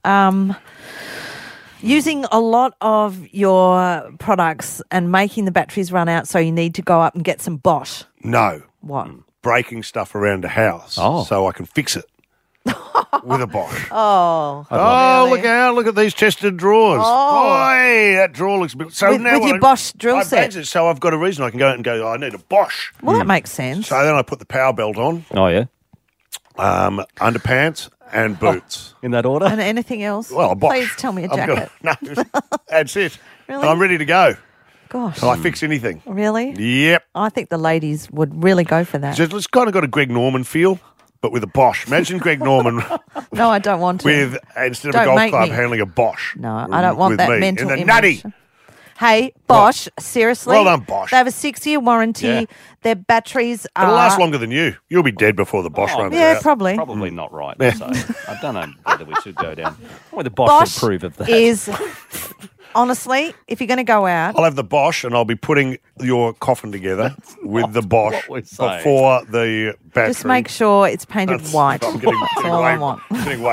Using a lot of your products and making the batteries run out, so you need to go up and get some Bosch. No. What? Breaking stuff around the house so I can fix it. With a Bosch. Oh, really? Look at these chested drawers. Boy, that drawer looks a bit... So with your Bosch drill set. So I've got a reason I can go out and go, I need a Bosch. Well, that makes sense. So then I put the power belt on. Oh, yeah? Underpants and boots. In that order? And anything else? Well, a Bosch. Please tell me a jacket. No, that's it. Really? And I'm ready to go. Gosh. Can I fix anything? Really? Yep. I think the ladies would really go for that. So it's kind of got a Greg Norman feel, but with a Bosch. Imagine Greg Norman... No, I don't want to. Instead of a golf club, handling a Bosch. No, I don't want that mental in the image. Nutty. Hey, Bosch, seriously. Well done, Bosch. They have a 6-year warranty. Yeah. Their batteries are... It'll last longer than you. You'll be dead before the Bosch runs out. Yeah, probably. Probably not right. So I don't know whether we should go down. Whether Bosch would approve of that. Is... Honestly, if you're going to go out... I'll have the Bosch and I'll be putting your coffin together with the Bosch before the battery. Just make sure it's painted white. I'm getting That's all I want. Getting waved off.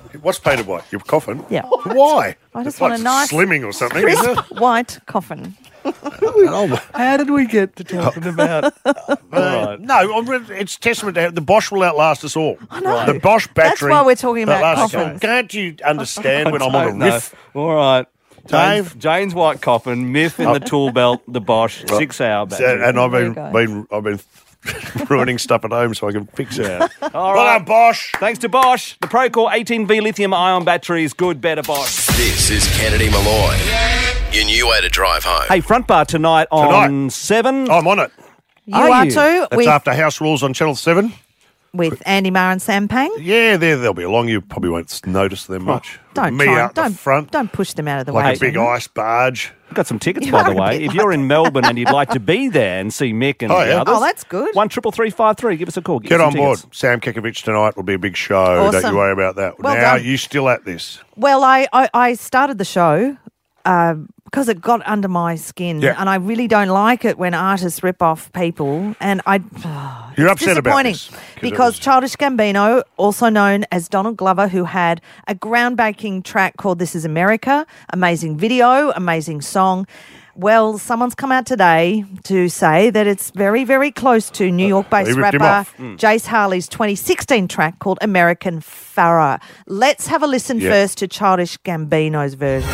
What's Peter White? Your coffin? Yeah. Why? I just It's want like a nice slimming or something, crisp isn't it? white coffin. How did we get to talking about? No, it's testament to how the Bosch will outlast us all. I know. The Bosch battery. That's why we're talking about outlasts us all. coffins. Can't you understand when I'm on a No. riff? All right. Dave? Jane's white coffin, Myth in the tool belt, the Bosch, 6-hour battery. And I've There you been ruining stuff at home so I can fix it out. All Well right. done, Bosch. Thanks to Bosch. The Procore 18V lithium-ion batteries, good, better Bosch. This is Kennedy Malloy. Your new way to drive home. Hey, Front Bar tonight on 7. I'm on it. You are too? That's With, after House Rules on Channel 7. with Andy Marr and Sam Pang? Yeah, they'll be along. You probably won't notice them much. Don't Me try, out the front Don't push them out of the way. like a big Gemma. ice barge. We've got some tickets, You by are the a way. bit If you're in Melbourne and you'd like to be there and see Mick and the others. Oh, that's good. 13353. Give us a call. Get on board. Sam Kekovich tonight will be a big show. Don't Awesome. you worry about that. Well now, done. you still at this? Well, I started the show because it got under my skin, Yeah. and I really don't like it when artists rip off people. And You're it's upset about disappointing this, 'cause it because was- Childish Gambino, also known as Donald Glover, who had a groundbreaking track called "This Is America," amazing video, amazing song. Well, someone's come out today to say that it's very, very close to New York-based he ripped him rapper off. Jace Harley's 2016 track called American Pharaoh. Let's have a listen Yeah. first to Childish Gambino's version.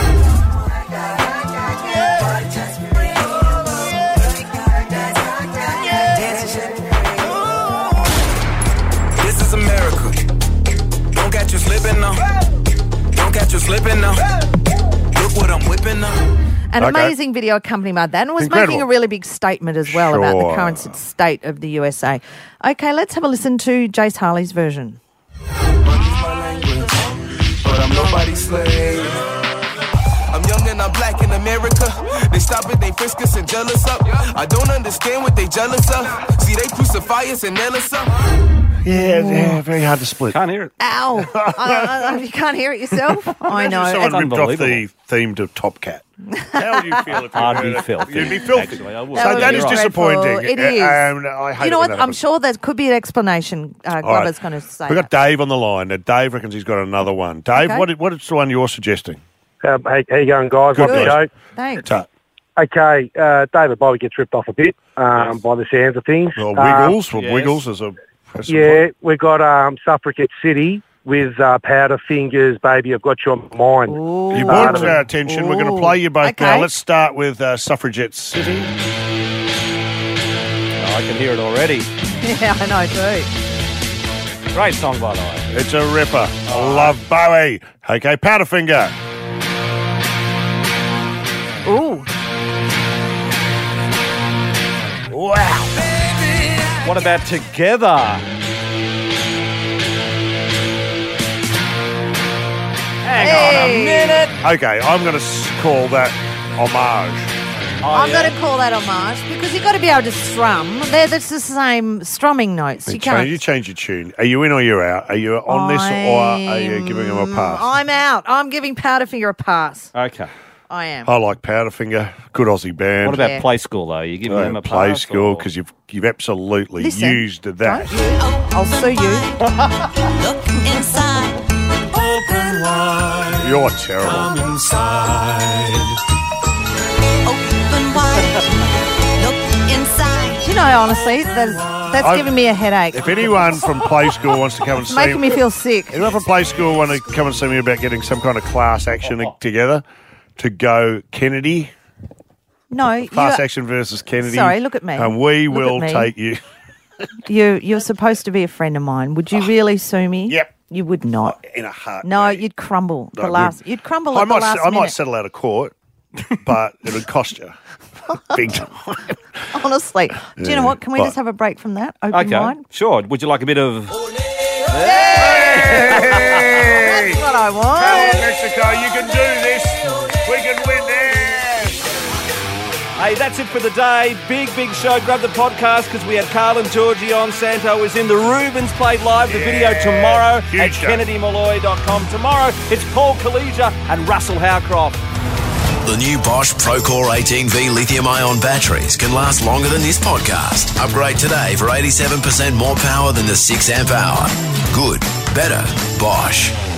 This is America. Don't catch you slipping now. Don't catch you slipping now. Look what I'm whipping now. An Okay. amazing video accompanied by that, and was Incredible. making a really big statement as well about the Sure. current state of the USA. Okay, let's have a listen to Jace Harley's version. But I'm nobody's slave. I'm young and I'm black in America. They stop it, they frisk us and jealous up. I don't understand what they jealous of. See, they crucify us and nail us up. Yeah, very hard to split. Can't hear it. Ow! You can't hear it yourself? I know. Someone It's- ripped off the theme to Top Cat. How would you feel if you I'd heard be it? filthy. You'd be filthy. Actually, I would. So that would is be disappointing. dreadful. It is. I hate You know it what? when that I'm happens. sure there could be an explanation. All right. Glover's going to say. We've got Dave on the line. Now, Dave reckons he's got another one. Dave, Okay. what is the one you're suggesting? Hey, how you going, guys? Good, Love the guys. show. Thanks. Okay, David Bowie gets ripped off a bit by the sounds of things. Well, Wiggles. yes. Wiggles as a... Yeah, we got Suffragette City with Powderfingers, Baby, I've Got You on my mind. You Part brought of it. our attention. We're going to play you both Okay. now. Let's start with Suffragette City. Oh, I can hear it already. Yeah, I know too. Great song, by the way. It's a ripper. I love Bowie. Okay, Powderfinger. Ooh. Wow. What about Together? Hang on a minute. Okay, I'm going to call that homage. I'm going to call that homage because you've got to be able to strum. That's the same strumming notes. You can't. You change your tune. Are you in or you're out? Are you on this or are you giving him a pass? I'm out. I'm giving Powderfinger a pass. Okay. I am. I like Powderfinger. Good Aussie band. What about Yeah. Play School, though? You giving them a Play pass, School or- because you've absolutely Listen, used that. I'll sue you. Look inside. Open wide. You're terrible. Come inside. Open wide. Look inside. Do you know, honestly, that's I've- giving me a headache. If anyone from Play School wants to come and It's see making me feel sick. anyone from Play School want to come and see me about getting some kind of class action together to go Kennedy, No, class action versus Kennedy. Sorry, look at me. And we Look will at me. take you. You're supposed to be a friend of mine. Would you really sue me? Yep. You would not. In a heart. No, you'd crumble No, You'd crumble I at the last I might minute. settle out of court, but it would cost you big time. Honestly. Do you know what? Can we But- just have a break from that? Open Okay, wide? sure. Would you like a bit of... That's what I Come want. on, Mexico, you can do this. We can win this. Hey, that's it for the day. Big show. Grab the podcast because we had Carl and Georgie on. Santo is in. The Rubens played live. The video tomorrow at Huge show. KennedyMalloy.com. Tomorrow, it's Paul Kalesia and Russell Howcroft. The new Bosch Procore 18V lithium-ion batteries can last longer than this podcast. Upgrade today for 87% more power than the 6 amp hour. Good, better, Bosch.